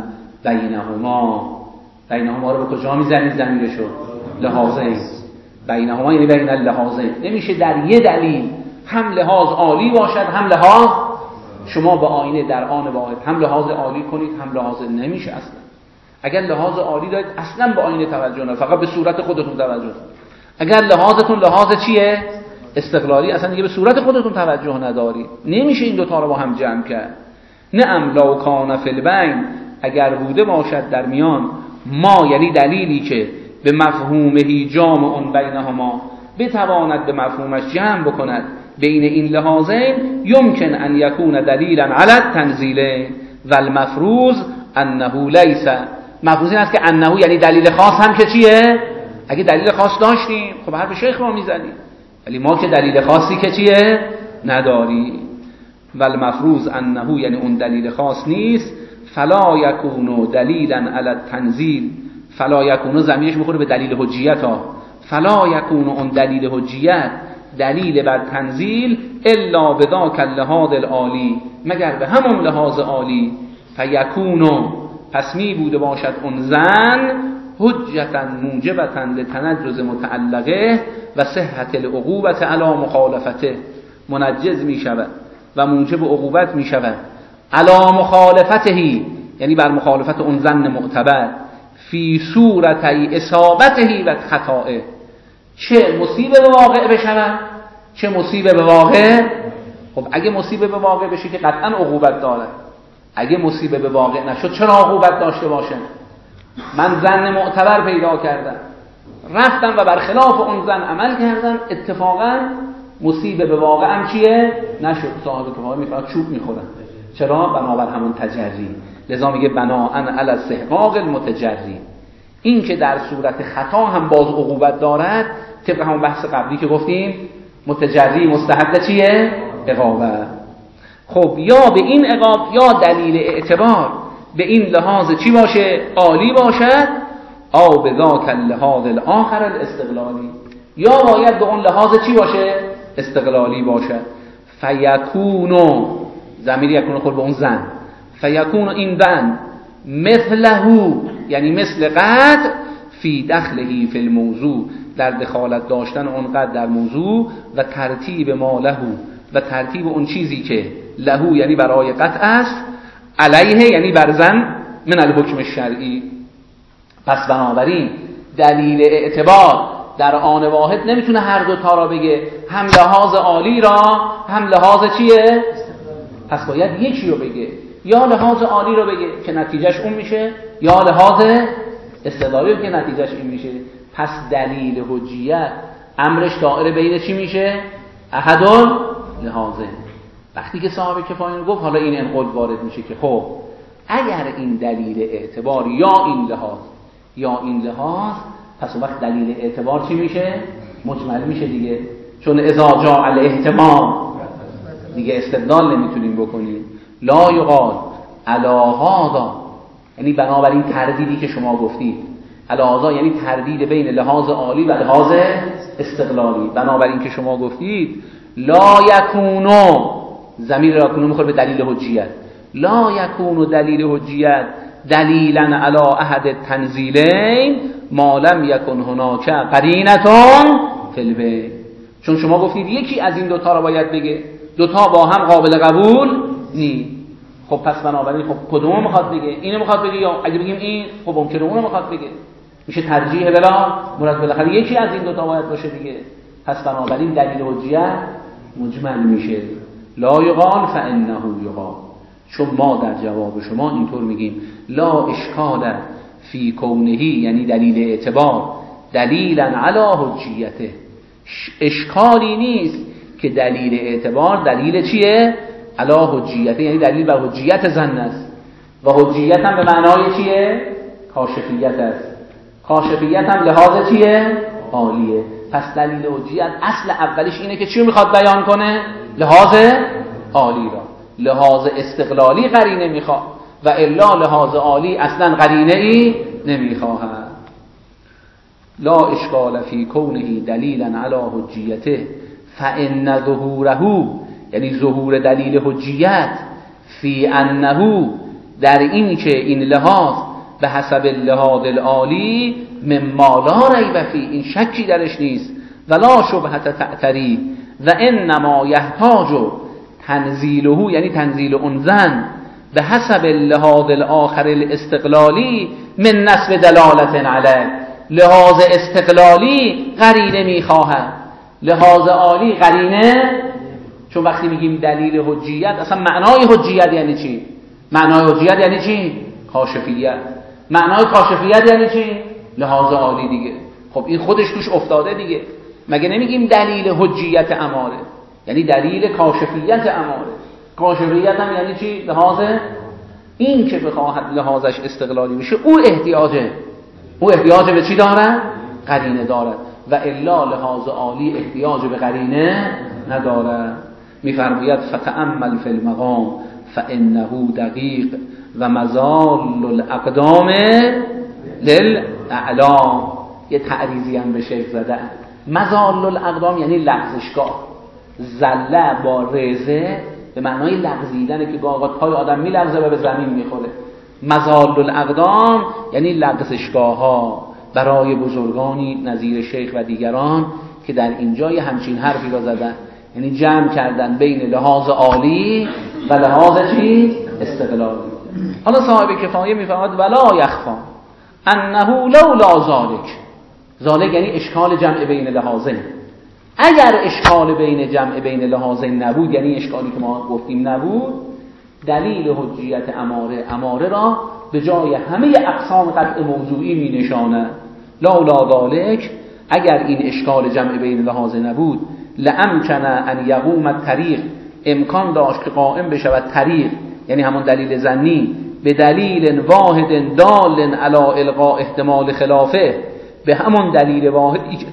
بینهما رو به کجا میزنید ضمیرشو؟ لحاظه. بینهما یعنی بین اللحاظه. نمیشه در یه دلیل هم لحاظ عالی باشد هم لحاظ، شما به آینه در آن واحد هم لحاظ عالی کنید هم لحاظ، نمیشه اصلا. اگر لحاظ عالی دارید اصلا به آینه توجه نه، فقط به صورت خودتون توجه. اگر لحاظتون لحاظ چیه؟ استقلالی، اصلا دیگه به صورت خودتون توجه نداری. نمیشه این دوتا رو با هم جمع کرد. نعم لو کان فی البین، اگر بوده باشد در میان ما، یعنی دلیلی که به مفهومه جامع بینهما بتواند به مفهومش جمع بکند بین این لحاظین، یمکن ان یکون دلیلا علی التنزیل و المفروض انه لیس. مفروض این است که انه یعنی دلیل خاص هم که چیه؟ اگه دلیل خاص داشتیم خب حرف شیخ ما میزنیم، ولی ما که دلیل خاصی که چیه؟ نداری. و المفروض انه یعنی اون دلیل خاص نیست. فلا یکون دلیلا علی التنزیل، فلا یکون ضمیرش میخوره به دلیل حجیت ها. فلا یکون اون دلیل حجیت دلیل بر تنزیل الا بذاک اللحاظ العالی، مگر به همون لحاظ عالی. فیکون پس می بوده باشد اون زن حجتا موجبتا لتنجز متعلقه و صحت العقوبت علی مخالفته، منجز می شود و موجب عقوبت می شود علی مخالفتهی یعنی بر مخالفت اون زن معتبر، فی صورتی اصابته و خطائه، چه مصیبه به واقع بشود چه مصیبه به واقع. خب اگه مصیبه به واقع بشه که قطعا عقوبت داره، اگه مصیبه به واقع نشد چرا عقوبت داشته باشه؟ من زن معتبر پیدا کردم، رفتم و برخلاف اون زن عمل کردم، اتفاقا مصیبه به واقع هم چیه؟ نشد. صاحب کفایه میفرماد چوب میخورن. چرا؟ بنابر همون تجری. لذا میگه بناءً علی استحقاق المتجری. این که در صورت خطا هم باز عقوبت دارد، طبق همون بحث قبلی که گفتیم متجری مستحق چیه؟ عقابه. خب یا به این عقاب یا دلیل اعتبار به این لحاظ چی باشه؟ عالی باشد، او به ذاک اللحاظ الاخر الاستقلالی، یا باید به اون لحاظ چی باشه؟ استقلالی باشد. فیکونو، ضمیر یکون خود به اون زن، فیکونو این بند مثله، یعنی مثل قد فی دخلهی فی الموضوع، در دخالت داشتن اون قد در موضوع، و ترتیب ما له، و ترتیب اون چیزی که له یعنی برای قطع است، علیه یعنی بر زن، من الحکم الشرعی. پس بنابراین دلیل اعتبار در آن واحد نمیتونه هر دو تا را بگه، هم لحاظ عالی را هم لحاظ چیه؟ پس باید یکی رو بگه، یا لحاظ عالی رو بگه که نتیجهش اون میشه، یا لحاظ استدلالی رو که نتیجهش این میشه. پس دلیل حجیت امرش دائره بین چی میشه؟ احدال لحاظه. وقتی که صاحب کفایه رو گفت، حالا این انقل وارد میشه که خب اگر این دلیل اعتبار یا این لحاظ یا این لحاظ، پس وقت دلیل اعتبار چی میشه؟ مجمل میشه دیگه، چون اذا جاء الاحتمال دیگه استدلال نمیتونیم بکنیم. لا یقال علی هذا، یعنی بنابراین تردیدی که شما گفتید، علی هذا یعنی تردید بین لحاظ عالی و لحاظ استقلالی. بنابراین که شما گفتید لا یکونو، ضمیر را کنون میخوره به دلیل حجیت، لا یکونو دلیل حجیت دلیلا علی احد التنزیلین ما لم یکن هناک قرینتون فی البیت. چون شما گفتید یکی از این دوتا را باید بگه، دوتا با هم قابل قبول نی. خب پس بنابراین خب کدومو میخواد بگه؟ اینو میخواد بگه، یا اگه بگیم این خب ممکنه اونو میخواد بگه، میشه ترجیح بلا مراد، بالاخره یکی از این دوتا باید باشه دیگه. پس بنابراین دلیل حجیت مجمل میشه. لا یقال فانه یقال، چون ما در جواب شما اینطور میگیم لا اشکال فی کونهی، یعنی دلیل اعتبار دلیلا علی حجیته، اشکالی نیست که دلیل اعتبار دلیل چیه؟ علی حجیته، یعنی دلیل بر حجیت ظن است، و حجیت هم به معنای چیه؟ کاشفیت است. کاشفیت هم لحاظ چیه؟ عالیه. پس دلیل حجیت اصل اولیش اینه که چی میخواد بیان کنه؟ لحاظ عالی را. لحاظ استقلالی قرینه میخواد، و الا لحاظ عالی اصلا قرینه ای نمیخواهد. لا اشکال فی کونه دلیلا علی حجیته فان ظهوره، یعنی ظهور دلیل حجیت، فی انه در این که این لحاظ به حسب اللحاظ العالی مما لا ریب فی، این شکی درش نیست، ولا شبهت تعتری، و انما یحتاج تنزیله، یعنی تنزیل اون زن به حسب اللحاظ الاخر الاستقلالی من نسب دلالت علیه، لحاظ استقلالی قرینه میخواهد، لحاظ عالی قرینه. چون وقتی میگیم دلیل حجیت، اصلا معنای حجیت یعنی چی؟ معنای حجیت یعنی چی؟ کاشفیت. معنای کاشفیت یعنی چی؟ لحاظ عالی دیگه. خب این خودش توش افتاده دیگه. مگه نمیگیم دلیل حجیت اماره، یعنی دلیل کاشفیت اماره. کاشفیت هم یعنی چی؟ لحاظ این که بخواهد لحاظش استقلالی بشه، او احتیاج به چی دارد؟ قرینه دارد، و الا لحاظ عالی احتیاج به قرینه ندارد. میفرماید فتأمل فی المقام فانه دقیق و مزال الاقدام للاعلام. یه تعریضی هم به شیخ زده، مزال الاقدام یعنی لغزشگاه. زله با رزه به معنای لغزیدنه، که گاه پای آدم میلغزه و به زمین میخوره. مزال الاقدام یعنی لغزشگاه ها برای بزرگانی نظیر شیخ و دیگران که در اینجای همچین حرفی را زدن، یعنی جمع کردن بین لحاظ عالی و لحاظ چی؟ استقلالی. حالا صاحب کفایه میفرماد ولا یخفا انه لولا ذالک یعنی اشکال جمع بین لحاظین. اگر اشکال بین جمع بین لحاظین نبود، یعنی اشکالی که ما گفتیم نبود، دلیل حجیت اماره را به جای همه اقسام قطع موضوعی می نشانه. لولا ذالک، اگر این اشکال جمع بین لحاظ نبود، لامکن ان یقوم الطریق، امکان داشت که قائم بشود طریق، یعنی همون دلیل ظنی، به دلیل واحد دال علی الغاء احتمال خلافه، به همون دلیل واحدی که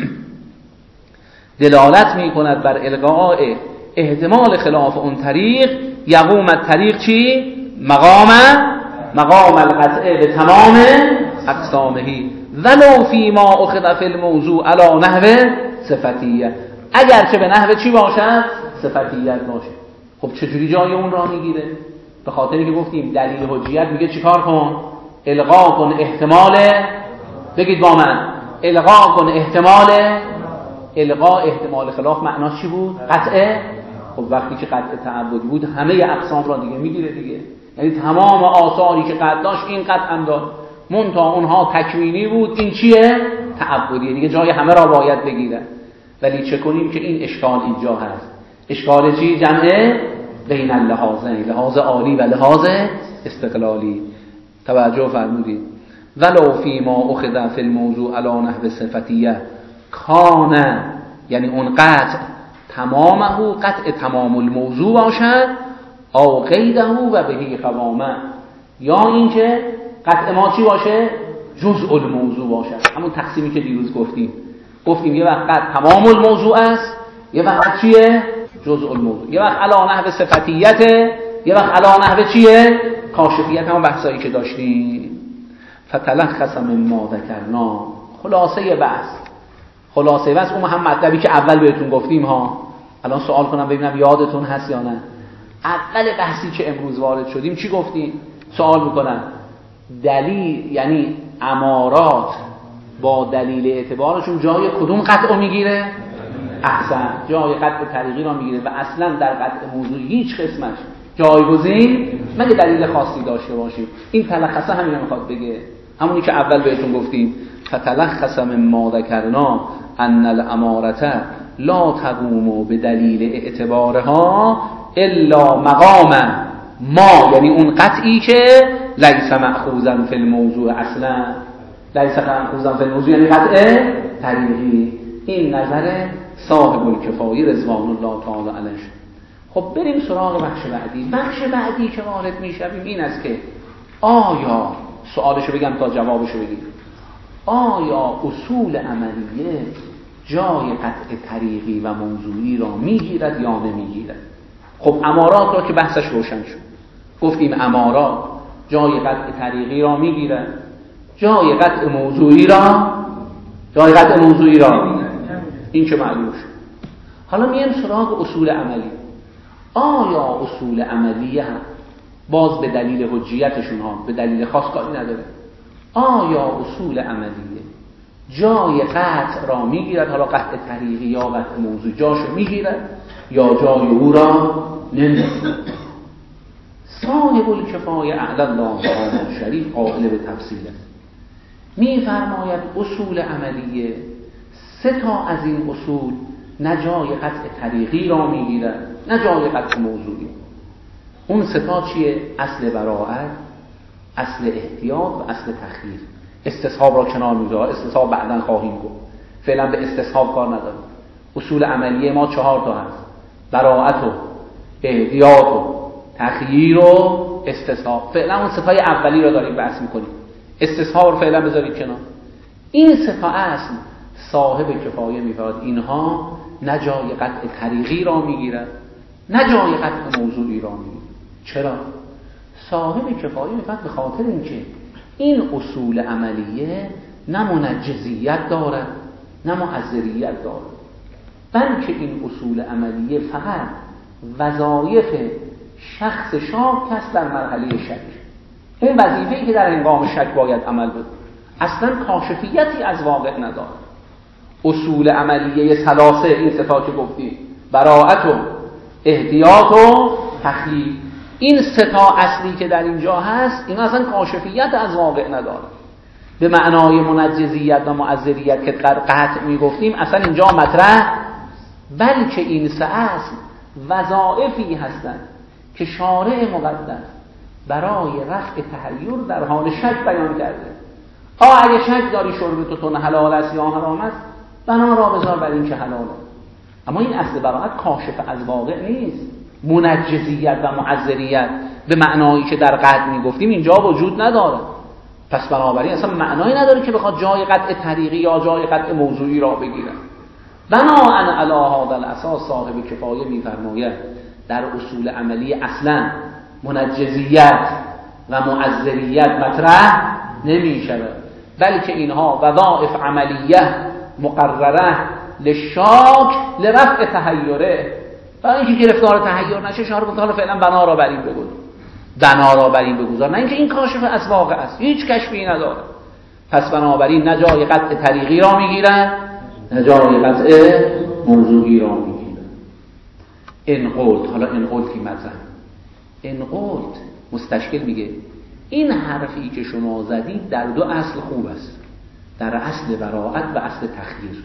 دلالت می کند بر الغاء احتمال خلاف اون طریق، یقوم الطریق چی؟ مقام القطع به تمام اقسامه ولو فی ما اخذ فی الموضوع علی نحو صفتیه، اگرچه به نحو چی باشد؟ صفتیت باشه. خب چجوری جای اون را میگیره؟ به خاطری که گفتیم دلیل حجیت میگه چیکار کن؟ الغا کن احتمال، بگید با من، الغا کن احتمال، الغا احتمال خلاف معناش چی بود؟ قطعه. خب وقتی که قطع تعبدی بود همه اقسام را دیگه میگیره دیگه، یعنی تمام آثاری که قطع داشت این قطع هم داشت، منتها اونها تکوینی بود، این چیه؟ تعبدیه دیگه، جای همه را باید بگیره. ولی چه کنیم که این اشکال اینجا هست؟ اشکال چی؟ جمعه بین اللحاظین، لحاظ عالی و لحاظ استقلالی. توجه فرمودید. ولو فی ما اخذ فی الموضوع علی نحو صفتیه کان، یعنی اون قطع تمامه قطع تمام الموضوع باشد، او قیده و بهی قوامه، یا اینکه قطع ما چی باشه؟ جزء الموضوع باشد. همون تقسیمی که دیروز گفتیم یه وقت قطع تمام الموضوع است، یه وقت چیه؟ جزء الموضوع، یه وقت علی نحو صفتیته، یه وقت علی نحو چیه؟ کاشفیت. همون بحثایی که داشتیم. فتلخص مما ذکرنا، خلاصه بحث اون هم مطلبی که اول بهتون گفتیم ها. الان سوال کنم ببینم یادتون هست یا نه. اول بحثی که امروز وارد شدیم چی گفتیم؟ سوال میکنم دلیل، یعنی امارات با دلیل اعتبارشون جای کدوم قطع میگیره؟ احسن، جای قطع طریقی را میگیره و اصلا در قطع موضوعی هیچ قسمش جایگزین مگه دلیل خاصی داشته باشیم. این تلخصه همین میخواد بگه، همونی که اول بهتون گفتیم. فتلخص مما ذکرنا ان الامارة لا تقوم بدلیل اعتبارها الا مقام ما، یعنی اون قطعی که لیس مأخوذا فی الموضوع، اصلا لیس مأخوذا فی الموضوع یعنی قطع طریقی. این نظر صاحب الکفایه رضوان الله تعالی علیه. خب بریم سراغ بخش بعدی که وارد میشیم این است که آیا، سوالشو بگم تا جوابشو بگیم، آیا اصول عملیه جای قطع طریقی و موضوعی را میگیرد یا نمیگیرد؟ خب امارات را که بحثش روشن شد، گفتیم امارات جای قطع طریقی را میگیرد، جای قطع موضوعی را این که معلوم شد. حالا میایم سراغ اصول عملی. آیا اصول عملیه هم باز به دلیل حجیتشون ها، به دلیل خاص کاری نداره، آیا اصول عملیه جای قطع را میگیرد؟ حالا قطع طریقی یا قطع موضوع جاشو میگیرد یا جای او را نمیگیرد؟ صاحب الکفایه اعلی الله تعالی شریف قائل به تفصیله، میفرماید اصول عملیه سه تا از این اصول نه جای قطع طریقی را میگیرد نه جای قطع موضوعی. اون سه تا چیه؟ اصل براءت، اصل احتیاط و اصل تخییر. استصحاب را کنار میذاره، استصحاب بعداً خواهیم گفت، فعلا به استصحاب کار نداریم. اصول عملیه ما 4 تا هست: براءت و احتیاط و تخییر و استصحاب. فعلا اون سه تای اولی را داریم بحث میکنیم، استصحاب رو فعلا بذارید کنار. این سه تا اصل صاحب کفایه میفرماید اینها نه جای قطع طریقی را میگیرد نه جای قطع موضوعی را میگیرد. چرا؟ صاحب کفایه میفرماید به خاطر اینکه این اصول عملیه نه منجزیت دارد نه معذریت دارد، بلکه این اصول عملیه فقط وظایف شخص شاک است در مرحله شک. این وظیفه‌ای که در هنگام شک باید عمل بده، اصلا کاشفیتی از واقع ندارد. اصول عملیه ثلاثه، این سه تا که گفتیم، براءت و احتیاط و تخییر، این سه تا اصلی که در اینجا هست اینا اصلا کاشفیت از واقع نداره. به معنای منجزیت و معذریت که قطع میگفتیم اصلا اینجا مطرح، بلکه این سه اصل وظایفی هستند که شارع مقدس برای رفع تحیر در حال شک بیان کرده. اگه شک داری شرب توتون حلال است یا حرام است، بنا را بذار بر این که حلاله. اما این اصل براعت کاشف از واقع نیست. منجزیت و معذریت به معنایی که در قطع میگفتیم اینجا وجود نداره. پس بنابراین اصلا معنایی نداره که بخواد جای قطع طریقی یا جای قطع موضوعی را بگیره. بناءً علی هذا الاساس صاحب کفایه میفرماید در اصول عملی اصلا منجزیت و معذریت مطرح نمیشه، بلکه اینها وظایف عملیه مقرره لشاک لرفع تحیره، برای اینکه گرفتار تحیر نشه شارع گفت حالا فعلا بنا را بر این بگذار، بنا را بر این بگذار، نه اینکه این کاشف از واقع است، هیچ کشفی نداره. پس بنابراین نه جای قطع طریقی را میگیرن نه جای قطع موضوعی را میگیرن. این قلت، حالا این قلتی مطرح، این قلت مستشکل میگه این حرفی که شما زدید در دو اصل خوب است، در اصل براءت و اصل تخییر،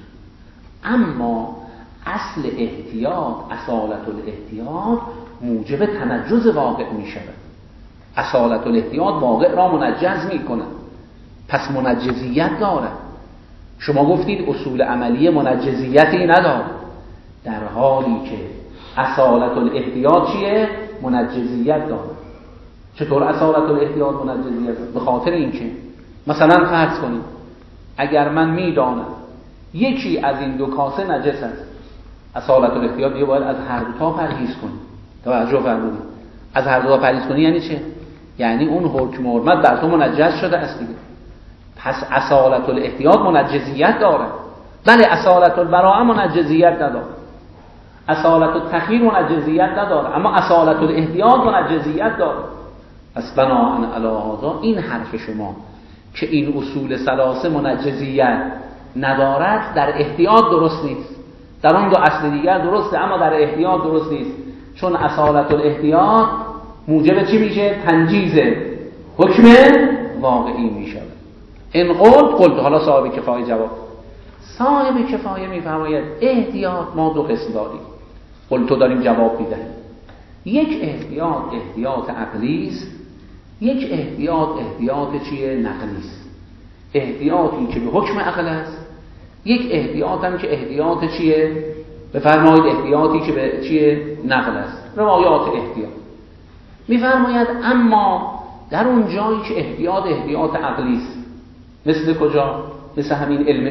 اما اصل احتیاط، اصالت الاحتیاط موجب تنجز واقع می شود. اصالت الاحتیاط واقع را منجز می کند، پس منجزیت دارد. شما گفتید اصول عملی منجزیتی ندارد، در حالی که اصالت الاحتیاط چیه؟ منجزیت دارد. چطور اصالت الاحتیاط منجزیت دارد؟ به خاطر اینکه مثلا فرض کنید اگر من میدانم یکی از این دو کاسه نجس است، اصالت الاحتیاط دیگه باید از هر دو تا پرهیز کنی. توجه فرمودید، از هر دو تا پرهیز کنی یعنی چه؟ یعنی اون حکم حرمت بر تو منجز شده است دیگه. پس اصالت الاحتیاط منجزیت داره، ولی اصالت البراءه منجزیت نداره. اصالت التخییر منجزیت نداره، اما اصالت الاحتیاط منجزیت داره. پس بناءً علی هذا این حرف شما که این اصول ثلاثه منجزیت ندارد در احتیاط درست نیست. در اون دو اصل دیگر درسته اما در احتیاط درست نیست، چون اصالت الاحتیاط موجب چی میشه؟ تنجیز حکم واقعی میشه. این قلت حالا صاحب کفایه جواب. صاحب کفایه میفرماید احتیاط ما دو قسم داریم. قلت داریم جواب میدهیم. یک احتیاط عقلی است، یک احتیاط چیه؟ نقلی است. احتیاطی که به حکم عقل است، یک احتیاط هم که احتیاط چیه؟ بفرمایید احتیاطی که به چیه؟ نقل است. روایات احتیاط میفرماید اما در اون جایی که احتیاط عقلی است، مثل کجا؟ مثل همین علم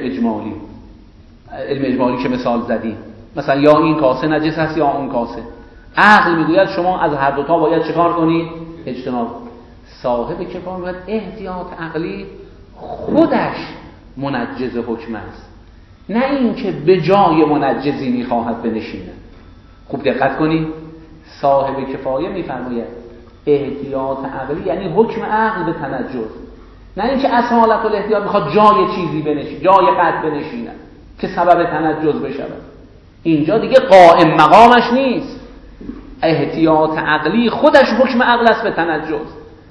اجمالی که مثال زدیم، مثلا یا این کاسه نجس است یا اون کاسه، عقل میگوید شما از هر دوتا باید چکار کنید؟ اجتناب. صاحب کفایه میگوید احتیاط عقلی خودش منجز حکم است، نه اینکه به جای منجزی میخواهد بنشیند. خوب دقت کنید، صاحب کفایه میفرماید احتیاط عقلی یعنی حکم عقل به تنجز، نه اینکه اصالت الاحتیاط میخواد جای چیزی بنشیند، جای قطع بنشیند که سبب تنجز بشود. اینجا دیگه قائم مقامش نیست. احتیاط عقلی خودش حکم عقل است به تنجز.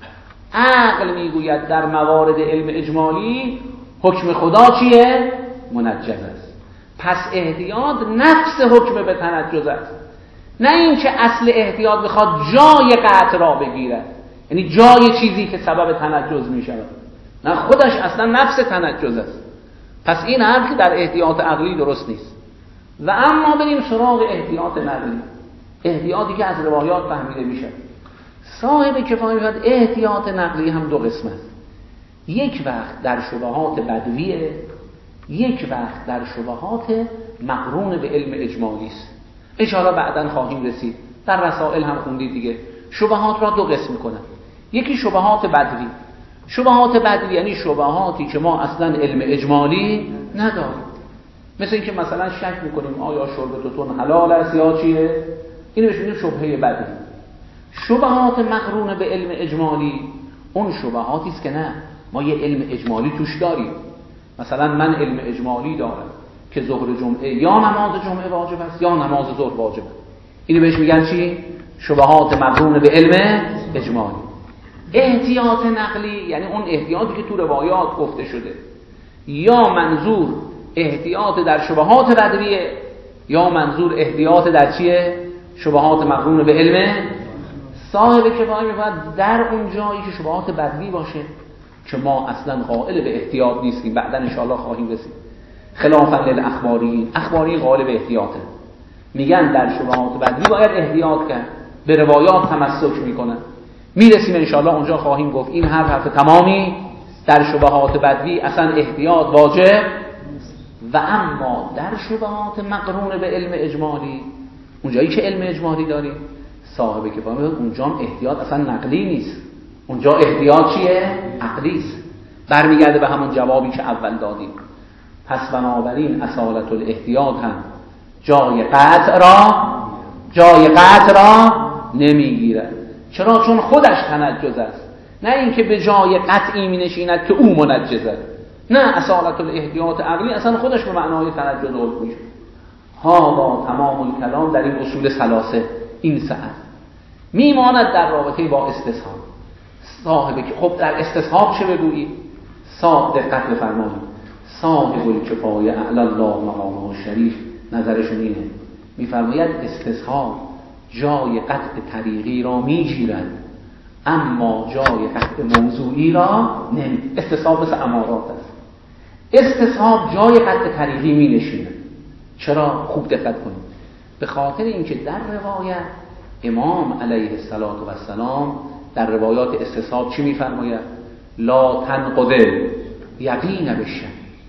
عقل میگوید در موارد علم اجمالی حکم خدا چیه؟ منجز است. پس احتیاط نفس حکم به تنجز است، نه اینکه اصل احتیاط بخواد جای قطع را بگیرد، یعنی جای چیزی که سبب تنجز می شود، نه خودش اصلا نفس تنجز است. پس این حرف که در احتیاط عقلی درست نیست. و اما بریم سراغ احتیاط نقلی، احتیاطی که از روایات فهمیده میشه. صاحب کفایه میگه احتیاط نقلی هم دو قسم است، یک وقت در شبهات بدویه، یک وقت در شبهات مقرون به علم اجمالی است. اشاره بعداً خواهیم رسید، در رسائل هم خوندید دیگه. شبهات را دو قسم میکنن، یکی شبهات بدوی. شبهات بدوی یعنی شبهاتی که ما اصلا علم اجمالی نداریم، مثل اینکه مثلا شک میکنیم آیا شرب توتون حلال است یا چیه، اینو بهش میگیم شبهه بدوی. شبهات مقرون به علم اجمالی اون شبهاتی است که نه ما یه علم اجمالی توش داریم. مثلا من علم اجمالی دارم که ظهر جمعه یا نماز جمعه واجب است یا نماز ظهر واجب است، اینو بهش میگن چی؟ شبهات مقرون به علم اجمالی. احتیاط نقلی یعنی اون احتیاطی که تو روایات گفته شده، یا منظور احتیاط در شبهات بدویه یا منظور احتیاط در چیه؟ شبهات مقرون به علم. صاحب کفایه میگوید در اون جایی که شبهات بدوی باشه که ما اصلا قائل به احتیاط نیستیم، بعدا ان شاء الله خواهیم رسید، خلافا للاخباری، اخباری قائل به احتیاطه، میگن در شبهات بدوی باید احتیاط کرد، به روایات تمسک میکنن. میرسیم انشاءالله اونجا خواهیم گفت این حرف تمامی در شبهات بدوی اصلا احتیاط واجب. و اما در شبهات مقرون به علم اجمالی، اونجایی که علم اجمالی داریم صاحب کفایه میگه اونجا هم احتیاط اصلا نقلی نیست، اونجا احتیاط چیه؟ عقلی است. برمیگرده به همون جوابی که اول دادیم. پس بنابراین اصالت الاحتیاط هم جای قطع را نمیگیره. چرا؟ چون خودش تنجز است، نه اینکه به جای قطعی می نشیند که او منجزه. نه، اصالت الاحتیاط عقلی اصلا خودش به معنای تنجز حکم میشه. ها با تمام الکلام در این اصول ثلاثه این ساعت میماند در رابطه با استصحاب. صاحب خب در استصحاب چه بگویی؟ دقت بفرمایید. صاحب الکفایه اعلی الله مقامه الشریف نظرشون اینه، میفرماید استصحاب جای قطع طریقی را میگیرد اما جای قطع موضوعی را نمی. استصحاب مثل امارات است. استصحاب جای قطع طریقی می نشیند. چرا؟ خوب دقت کنید. به خاطر اینکه در روایت امام علیه السلام در روایات استصحاب چی میفرماید؟ لا تنقض یقین بشک،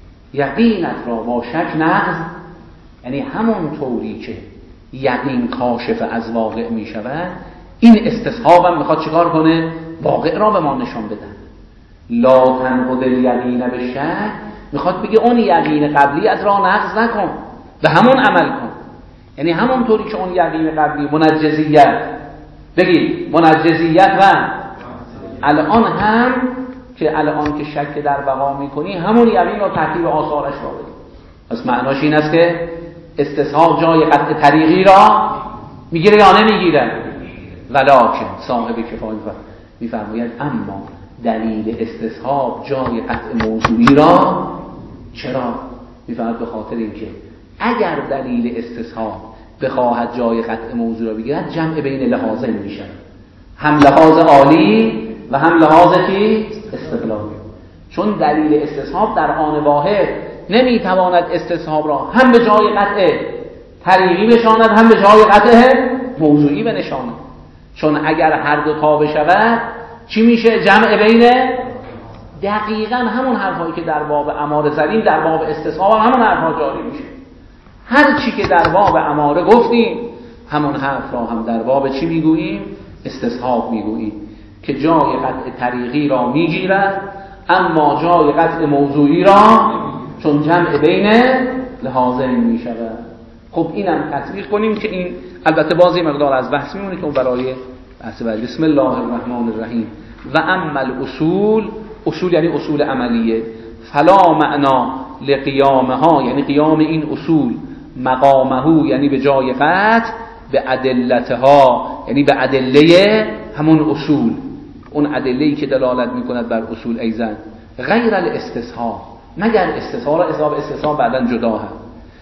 یقینت را با شک نقض، یعنی همون طوری که یقین کاشف از واقع می شود، این استصحاب هم میخواد چیکار کنه؟ واقع را به ما نشان بدن. لا تنقض یقین بشک میخواد بگه اون یقین قبلی از را نقض نکن، به همون عمل کن. یعنی همون طوری که اون یقین قبلی منجزیت، بگید منجزیت و الان هم که الان که شک در بقا میکنی همون یقین را تحقیق آثارش را بدید. پس معناش این است که استصحاب جای قطع طریقی را میگیره یا نمیگیره؟ ولکن صاحب کفایه میفرماید اما دلیل استصحاب جای قطع موضوعی را چرا؟ میفرماید به خاطر اینکه اگر دلیل استصحاب بخواهد جای قطع موضوع را بگیرد جمع بین لحاظین میشه، هم لحاظ عالی و هم لحاظ کی؟ استقلالی. چون دلیل استصحاب در آن واحد نمیتواند استصحاب را هم به جای قطع طریقی بشاند هم به جای قطع موضوعی بنشاند. چون اگر هر دو تا بشود چی میشه؟ جمع بین دقیقاً همون حرفایی که در باب اماره زدیم در باب استصحاب همون حرفا جاری میشه. هر چی که در باب اماره گفتیم همون حرف را هم در باب چی میگوییم؟ استصحاب میگوییم که جای قطع طریقی را میگیرد اما جای قطع موضوعی را چون جمع بین لحاظین میشود. خب اینم تطبیق کنیم که این البته بازی مقدار از بحث میمونه که اون برای بحث بعد. بسم الله الرحمن الرحیم. و اما الاصول، اصول یعنی اصول عملیه، فلا معنا لقیامها، یعنی قیام این اصول، مقامه یعنی به جای قطع، به ادلتها یعنی به ادله همون اصول، اون ادله‌ای که دلالت میکند بر اصول ایزن، غیر الاستصحاب، مگر استصحاب را اضافه استصحاب بعداً جدا هم.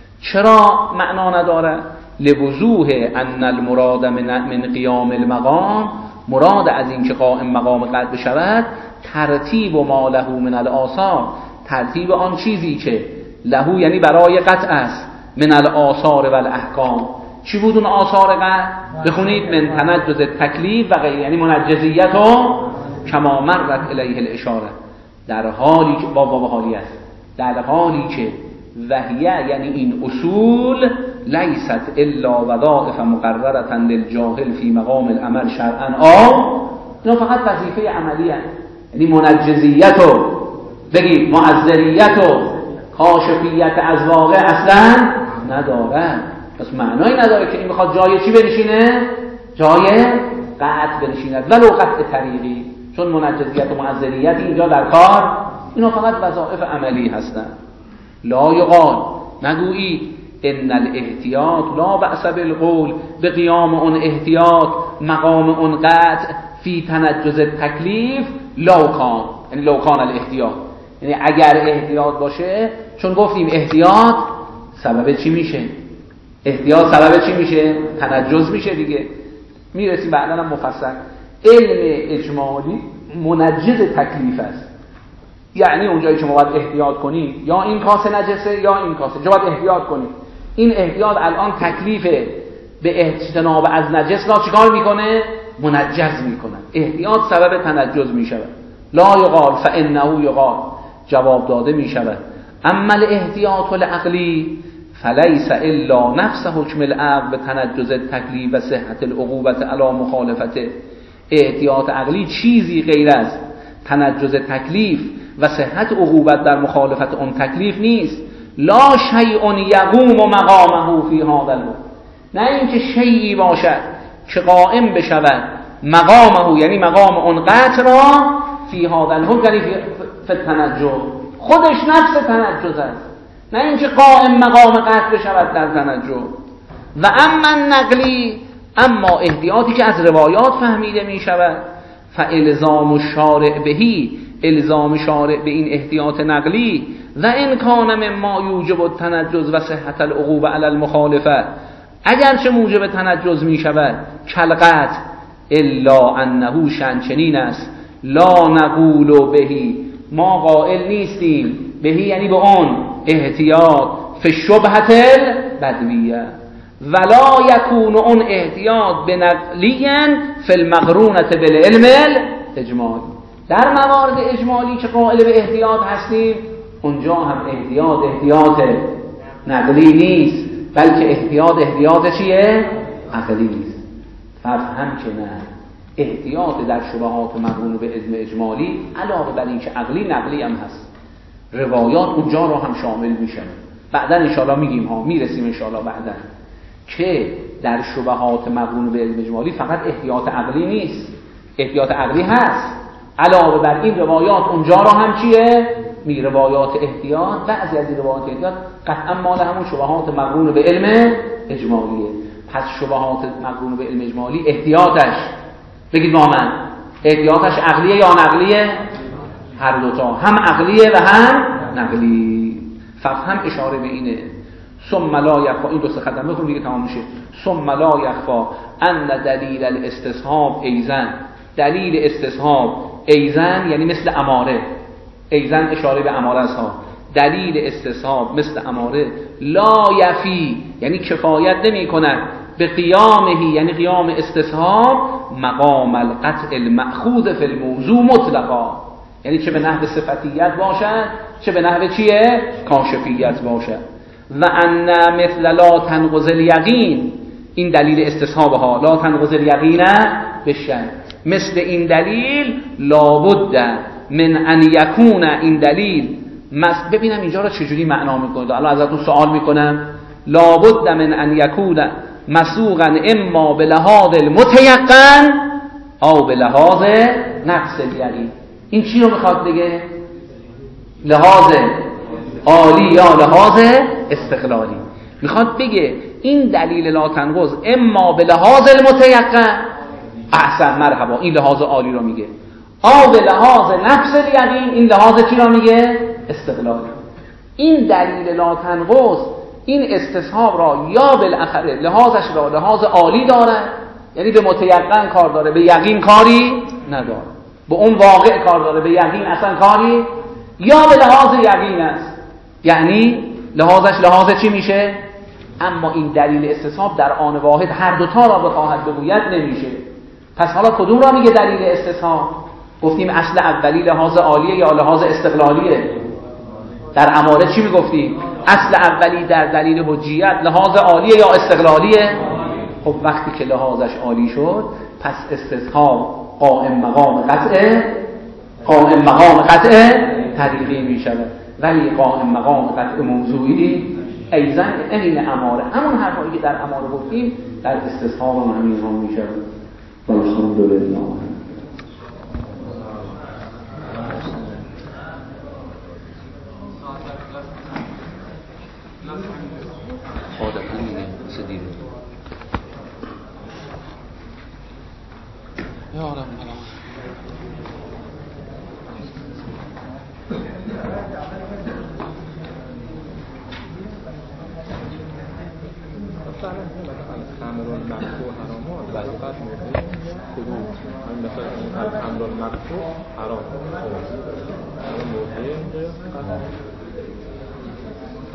چرا معنا نداره؟ لوضوح ان المراد من قیام المقام، مراد از این که قائم مقام قطع بشود ترتیب و ما له من الآثار، ترتیب آن چیزی که له یعنی برای قطع است، من الآثار و الاحکام. چی بود اون آثار قطع؟ بخونید من تنجز تکلیف و غیر، یعنی منجزیت و کما مرت الیه الاشاره، در حالی که باب حالی است، در حالی که وحیه یعنی این اصول لیست الا وظائف مقررة للجاهل فی مقام العمل شرعا اینا فقط وظیفه عملی هست. یعنی منجزیت و بگید معذریت و کاشفیت از واقع اصلا نداره. پس معنایی نداره که این میخواد جای چی بنشینه؟ جای قطع بنشیند، ولو قطع طریقی، چون منجزیت و معذریت اینجا در کار، اینا فقط وظایف عملی هستند. لا یقال، نگویی ان الاحتیاط لا بأس بالقول به قیام اون احتیاط مقام اون قطع فی تنجز تکلیف لوکان، یعنی لوکان الاحتیاط، یعنی اگر احتیاط باشه، چون گفتیم احتیاط سبب چی میشه؟ احتیاط سبب چی میشه؟ تنجز میشه دیگه. میرسیم بعدا هم مفصل. علم اجمالی منجز تکلیف است، یعنی اونجایی که ما باید احتیاط کنیم یا این کاسه نجسه یا این کاسه، جا باید احتیاط کنیم. این احتیاط الان تکلیف به اجتناب از نجس را چیکار میکنه؟ منجز میکنه. احتیاط سبب تنجز میشود. لا یقال فانه یقال، جواب داده میشود اما الاحتیاط العقلی فلیس الا نفس حکم العقل به تنجز تکلیف و صحت العقوبت علی مخالفته. احتیاط عقلی چیزی غیر از تنجز تکلیف و صحت عقوبت در مخالفت اون تکلیف نیست. لا شیء یقوم مقامه فی هذا الحکم، نه اینکه شیئی باشد که قائم بشود مقامه، یعنی مقام اون قطع را فی هذا الحکم، یعنی فی التنجز، خودش نفس تنجز است، نه اینکه قائم مقام قطع بشود در تنجز. و اما نقلی، اما احتیاطی که از روایات فهمیده می شود، فالزام الشارع بهی، الزام شارع به این احتیاط نقلی، و ان کان مما یوجب التنجز و صحت العقوبه علی المخالفه، اگرچه موجب تنجز می شود کلقت، الا انه شنچنین است، لا نقول بهی، ما قائل نیستیم بهی یعنی به اون احتیاط فی شبهت البدویه، ولا یکون اون احتیاط بنقلیا فی المقرونة بالعلم الاجمالی. در موارد اجمالی که قائل به احتیاط هستیم اونجا هم احتیاط نقلی نیست، بلکه احتیاط چیه؟ عقلی نیست. فهم که نه، احتیاط در شبهات مقرون به علم اجمالی علاوه بر این که عقلی نقلی هم هست، روایات اونجا رو هم شامل میشن. بعداً انشاءالله میگیم ها، میرسیم انشاءالله بعداً که در شبهات مقرون به علم اجمالی فقط احتیاط عقلی نیست، احتیاط عقلی هست، علاوه بر این روایات اونجا رو هم چیه؟ می روایات احتیاط، بعضی از این روایات احتیاط قطعا مال همون شبهات مقرون به علم اجمالیه. پس شبهات مقرون به علم اجمالی احتیاطش، بگید با من، احتیاطش عقلیه یا نقلیه؟ هر دوتا، هم عقلیه و هم نقلی. فهم اشاره به اینه. ثم لا یخفا، این دو سه خطم بخونیم دیگه تمام میشه. ثم لا یخفا ان دلیل الاستصحاب ایزن، دلیل استصحاب ایزن یعنی مثل اماره، ایزن اشاره به اماره است ها، دلیل استصحاب مثل اماره، لا یفی یعنی کفایت نمی کند، به قیامه یعنی قیام استصحاب، مقام القطع المأخوذ فی الموضوع مطلقا، یعنی چه به نحو صفتیت باشد چه به نحو چیه؟ کاشفیت باشد. و ان مثل لا تنقض الیقین، این دلیل استصحاب ها، لا تنقض الیقین بشن، مثل این دلیل لابد من ان یکون، این دلیل ببینم اینجا رو چجوری معنا میکنید، الان ازتون سوال میکنم، لابد من ان یکون مسوغا اما به لحاظ المتیقن او به لحاظ نقص الیقین. این چی رو میخواد بگه؟ لحاظ عالی یا لحاظ استقلالی. میخواد بگه این دلیل لا تنقض اما به لحاظ المتیقن، احسن مرحبا، این لحاظ عالی رو میگه، او به لحاظ نفس الیقین، این لحاظ چی رو میگه؟ استقلالی. این دلیل لا تنقض این استصحاب را یا بالاخره لحاظش را لحاظ عالی داره، یعنی به متیقن کار داره، به یقین کاری نداره، به اون واقع کار داره، به یقین اصلا کاری، یا به لحاظ یقین است، یعنی لحاظش لحاظ چی میشه؟ اما این دلیل استصحاب در آن واحد هر دوتا را بخواهد بگوید نمیشه. پس حالا کدوم را میگه دلیل استصحاب؟ گفتیم اصل اولی لحاظ عالیه یا لحاظ استقلالیه؟ در اماره چی میگفتیم؟ اصل اولی در دلیل حجیت لحاظ عالیه یا استقلالیه؟ خب وقتی که لحاظش عالی شد پس استصحاب قائم مقام قطع طریقی میشود، ولی قائم مقام قطع موضوعی ایزن این اماره، همون حرفایی که در اماره گفتیم در استصحاب هم همین ها میشود. والحمدلله.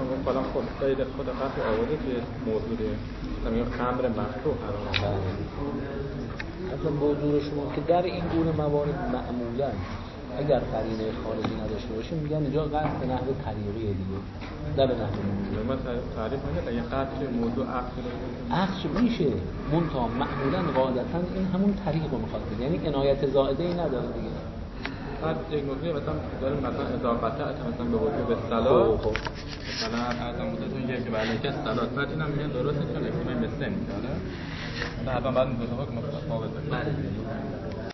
مثلا خود قید خود قطع آورده که موضوع مثلا خمر مفتوح حرام. اصلا موضوع شما که در این گونه موارد معمولا اگر قرینه خارجی نداشته باشیم میگن اینجا قصد نحو طریقیه دیگه در نحو موضوع ما تعریف میگه یه قطع موضوع عقل میشه منتها معمولا قاعدتا این همون طریق رو میخواد بگه، یعنی عنایت زائده ای نداره دیگه. بعد یک نکته مثلا داریم مثلا اضافه مثلا به وجوب صلات مثلا اعظم بودتون یک ولی که صلات بعد اینم میگن درسته چون احتمال مثل میشه. بعد بعد دو تا حکم متفاوته.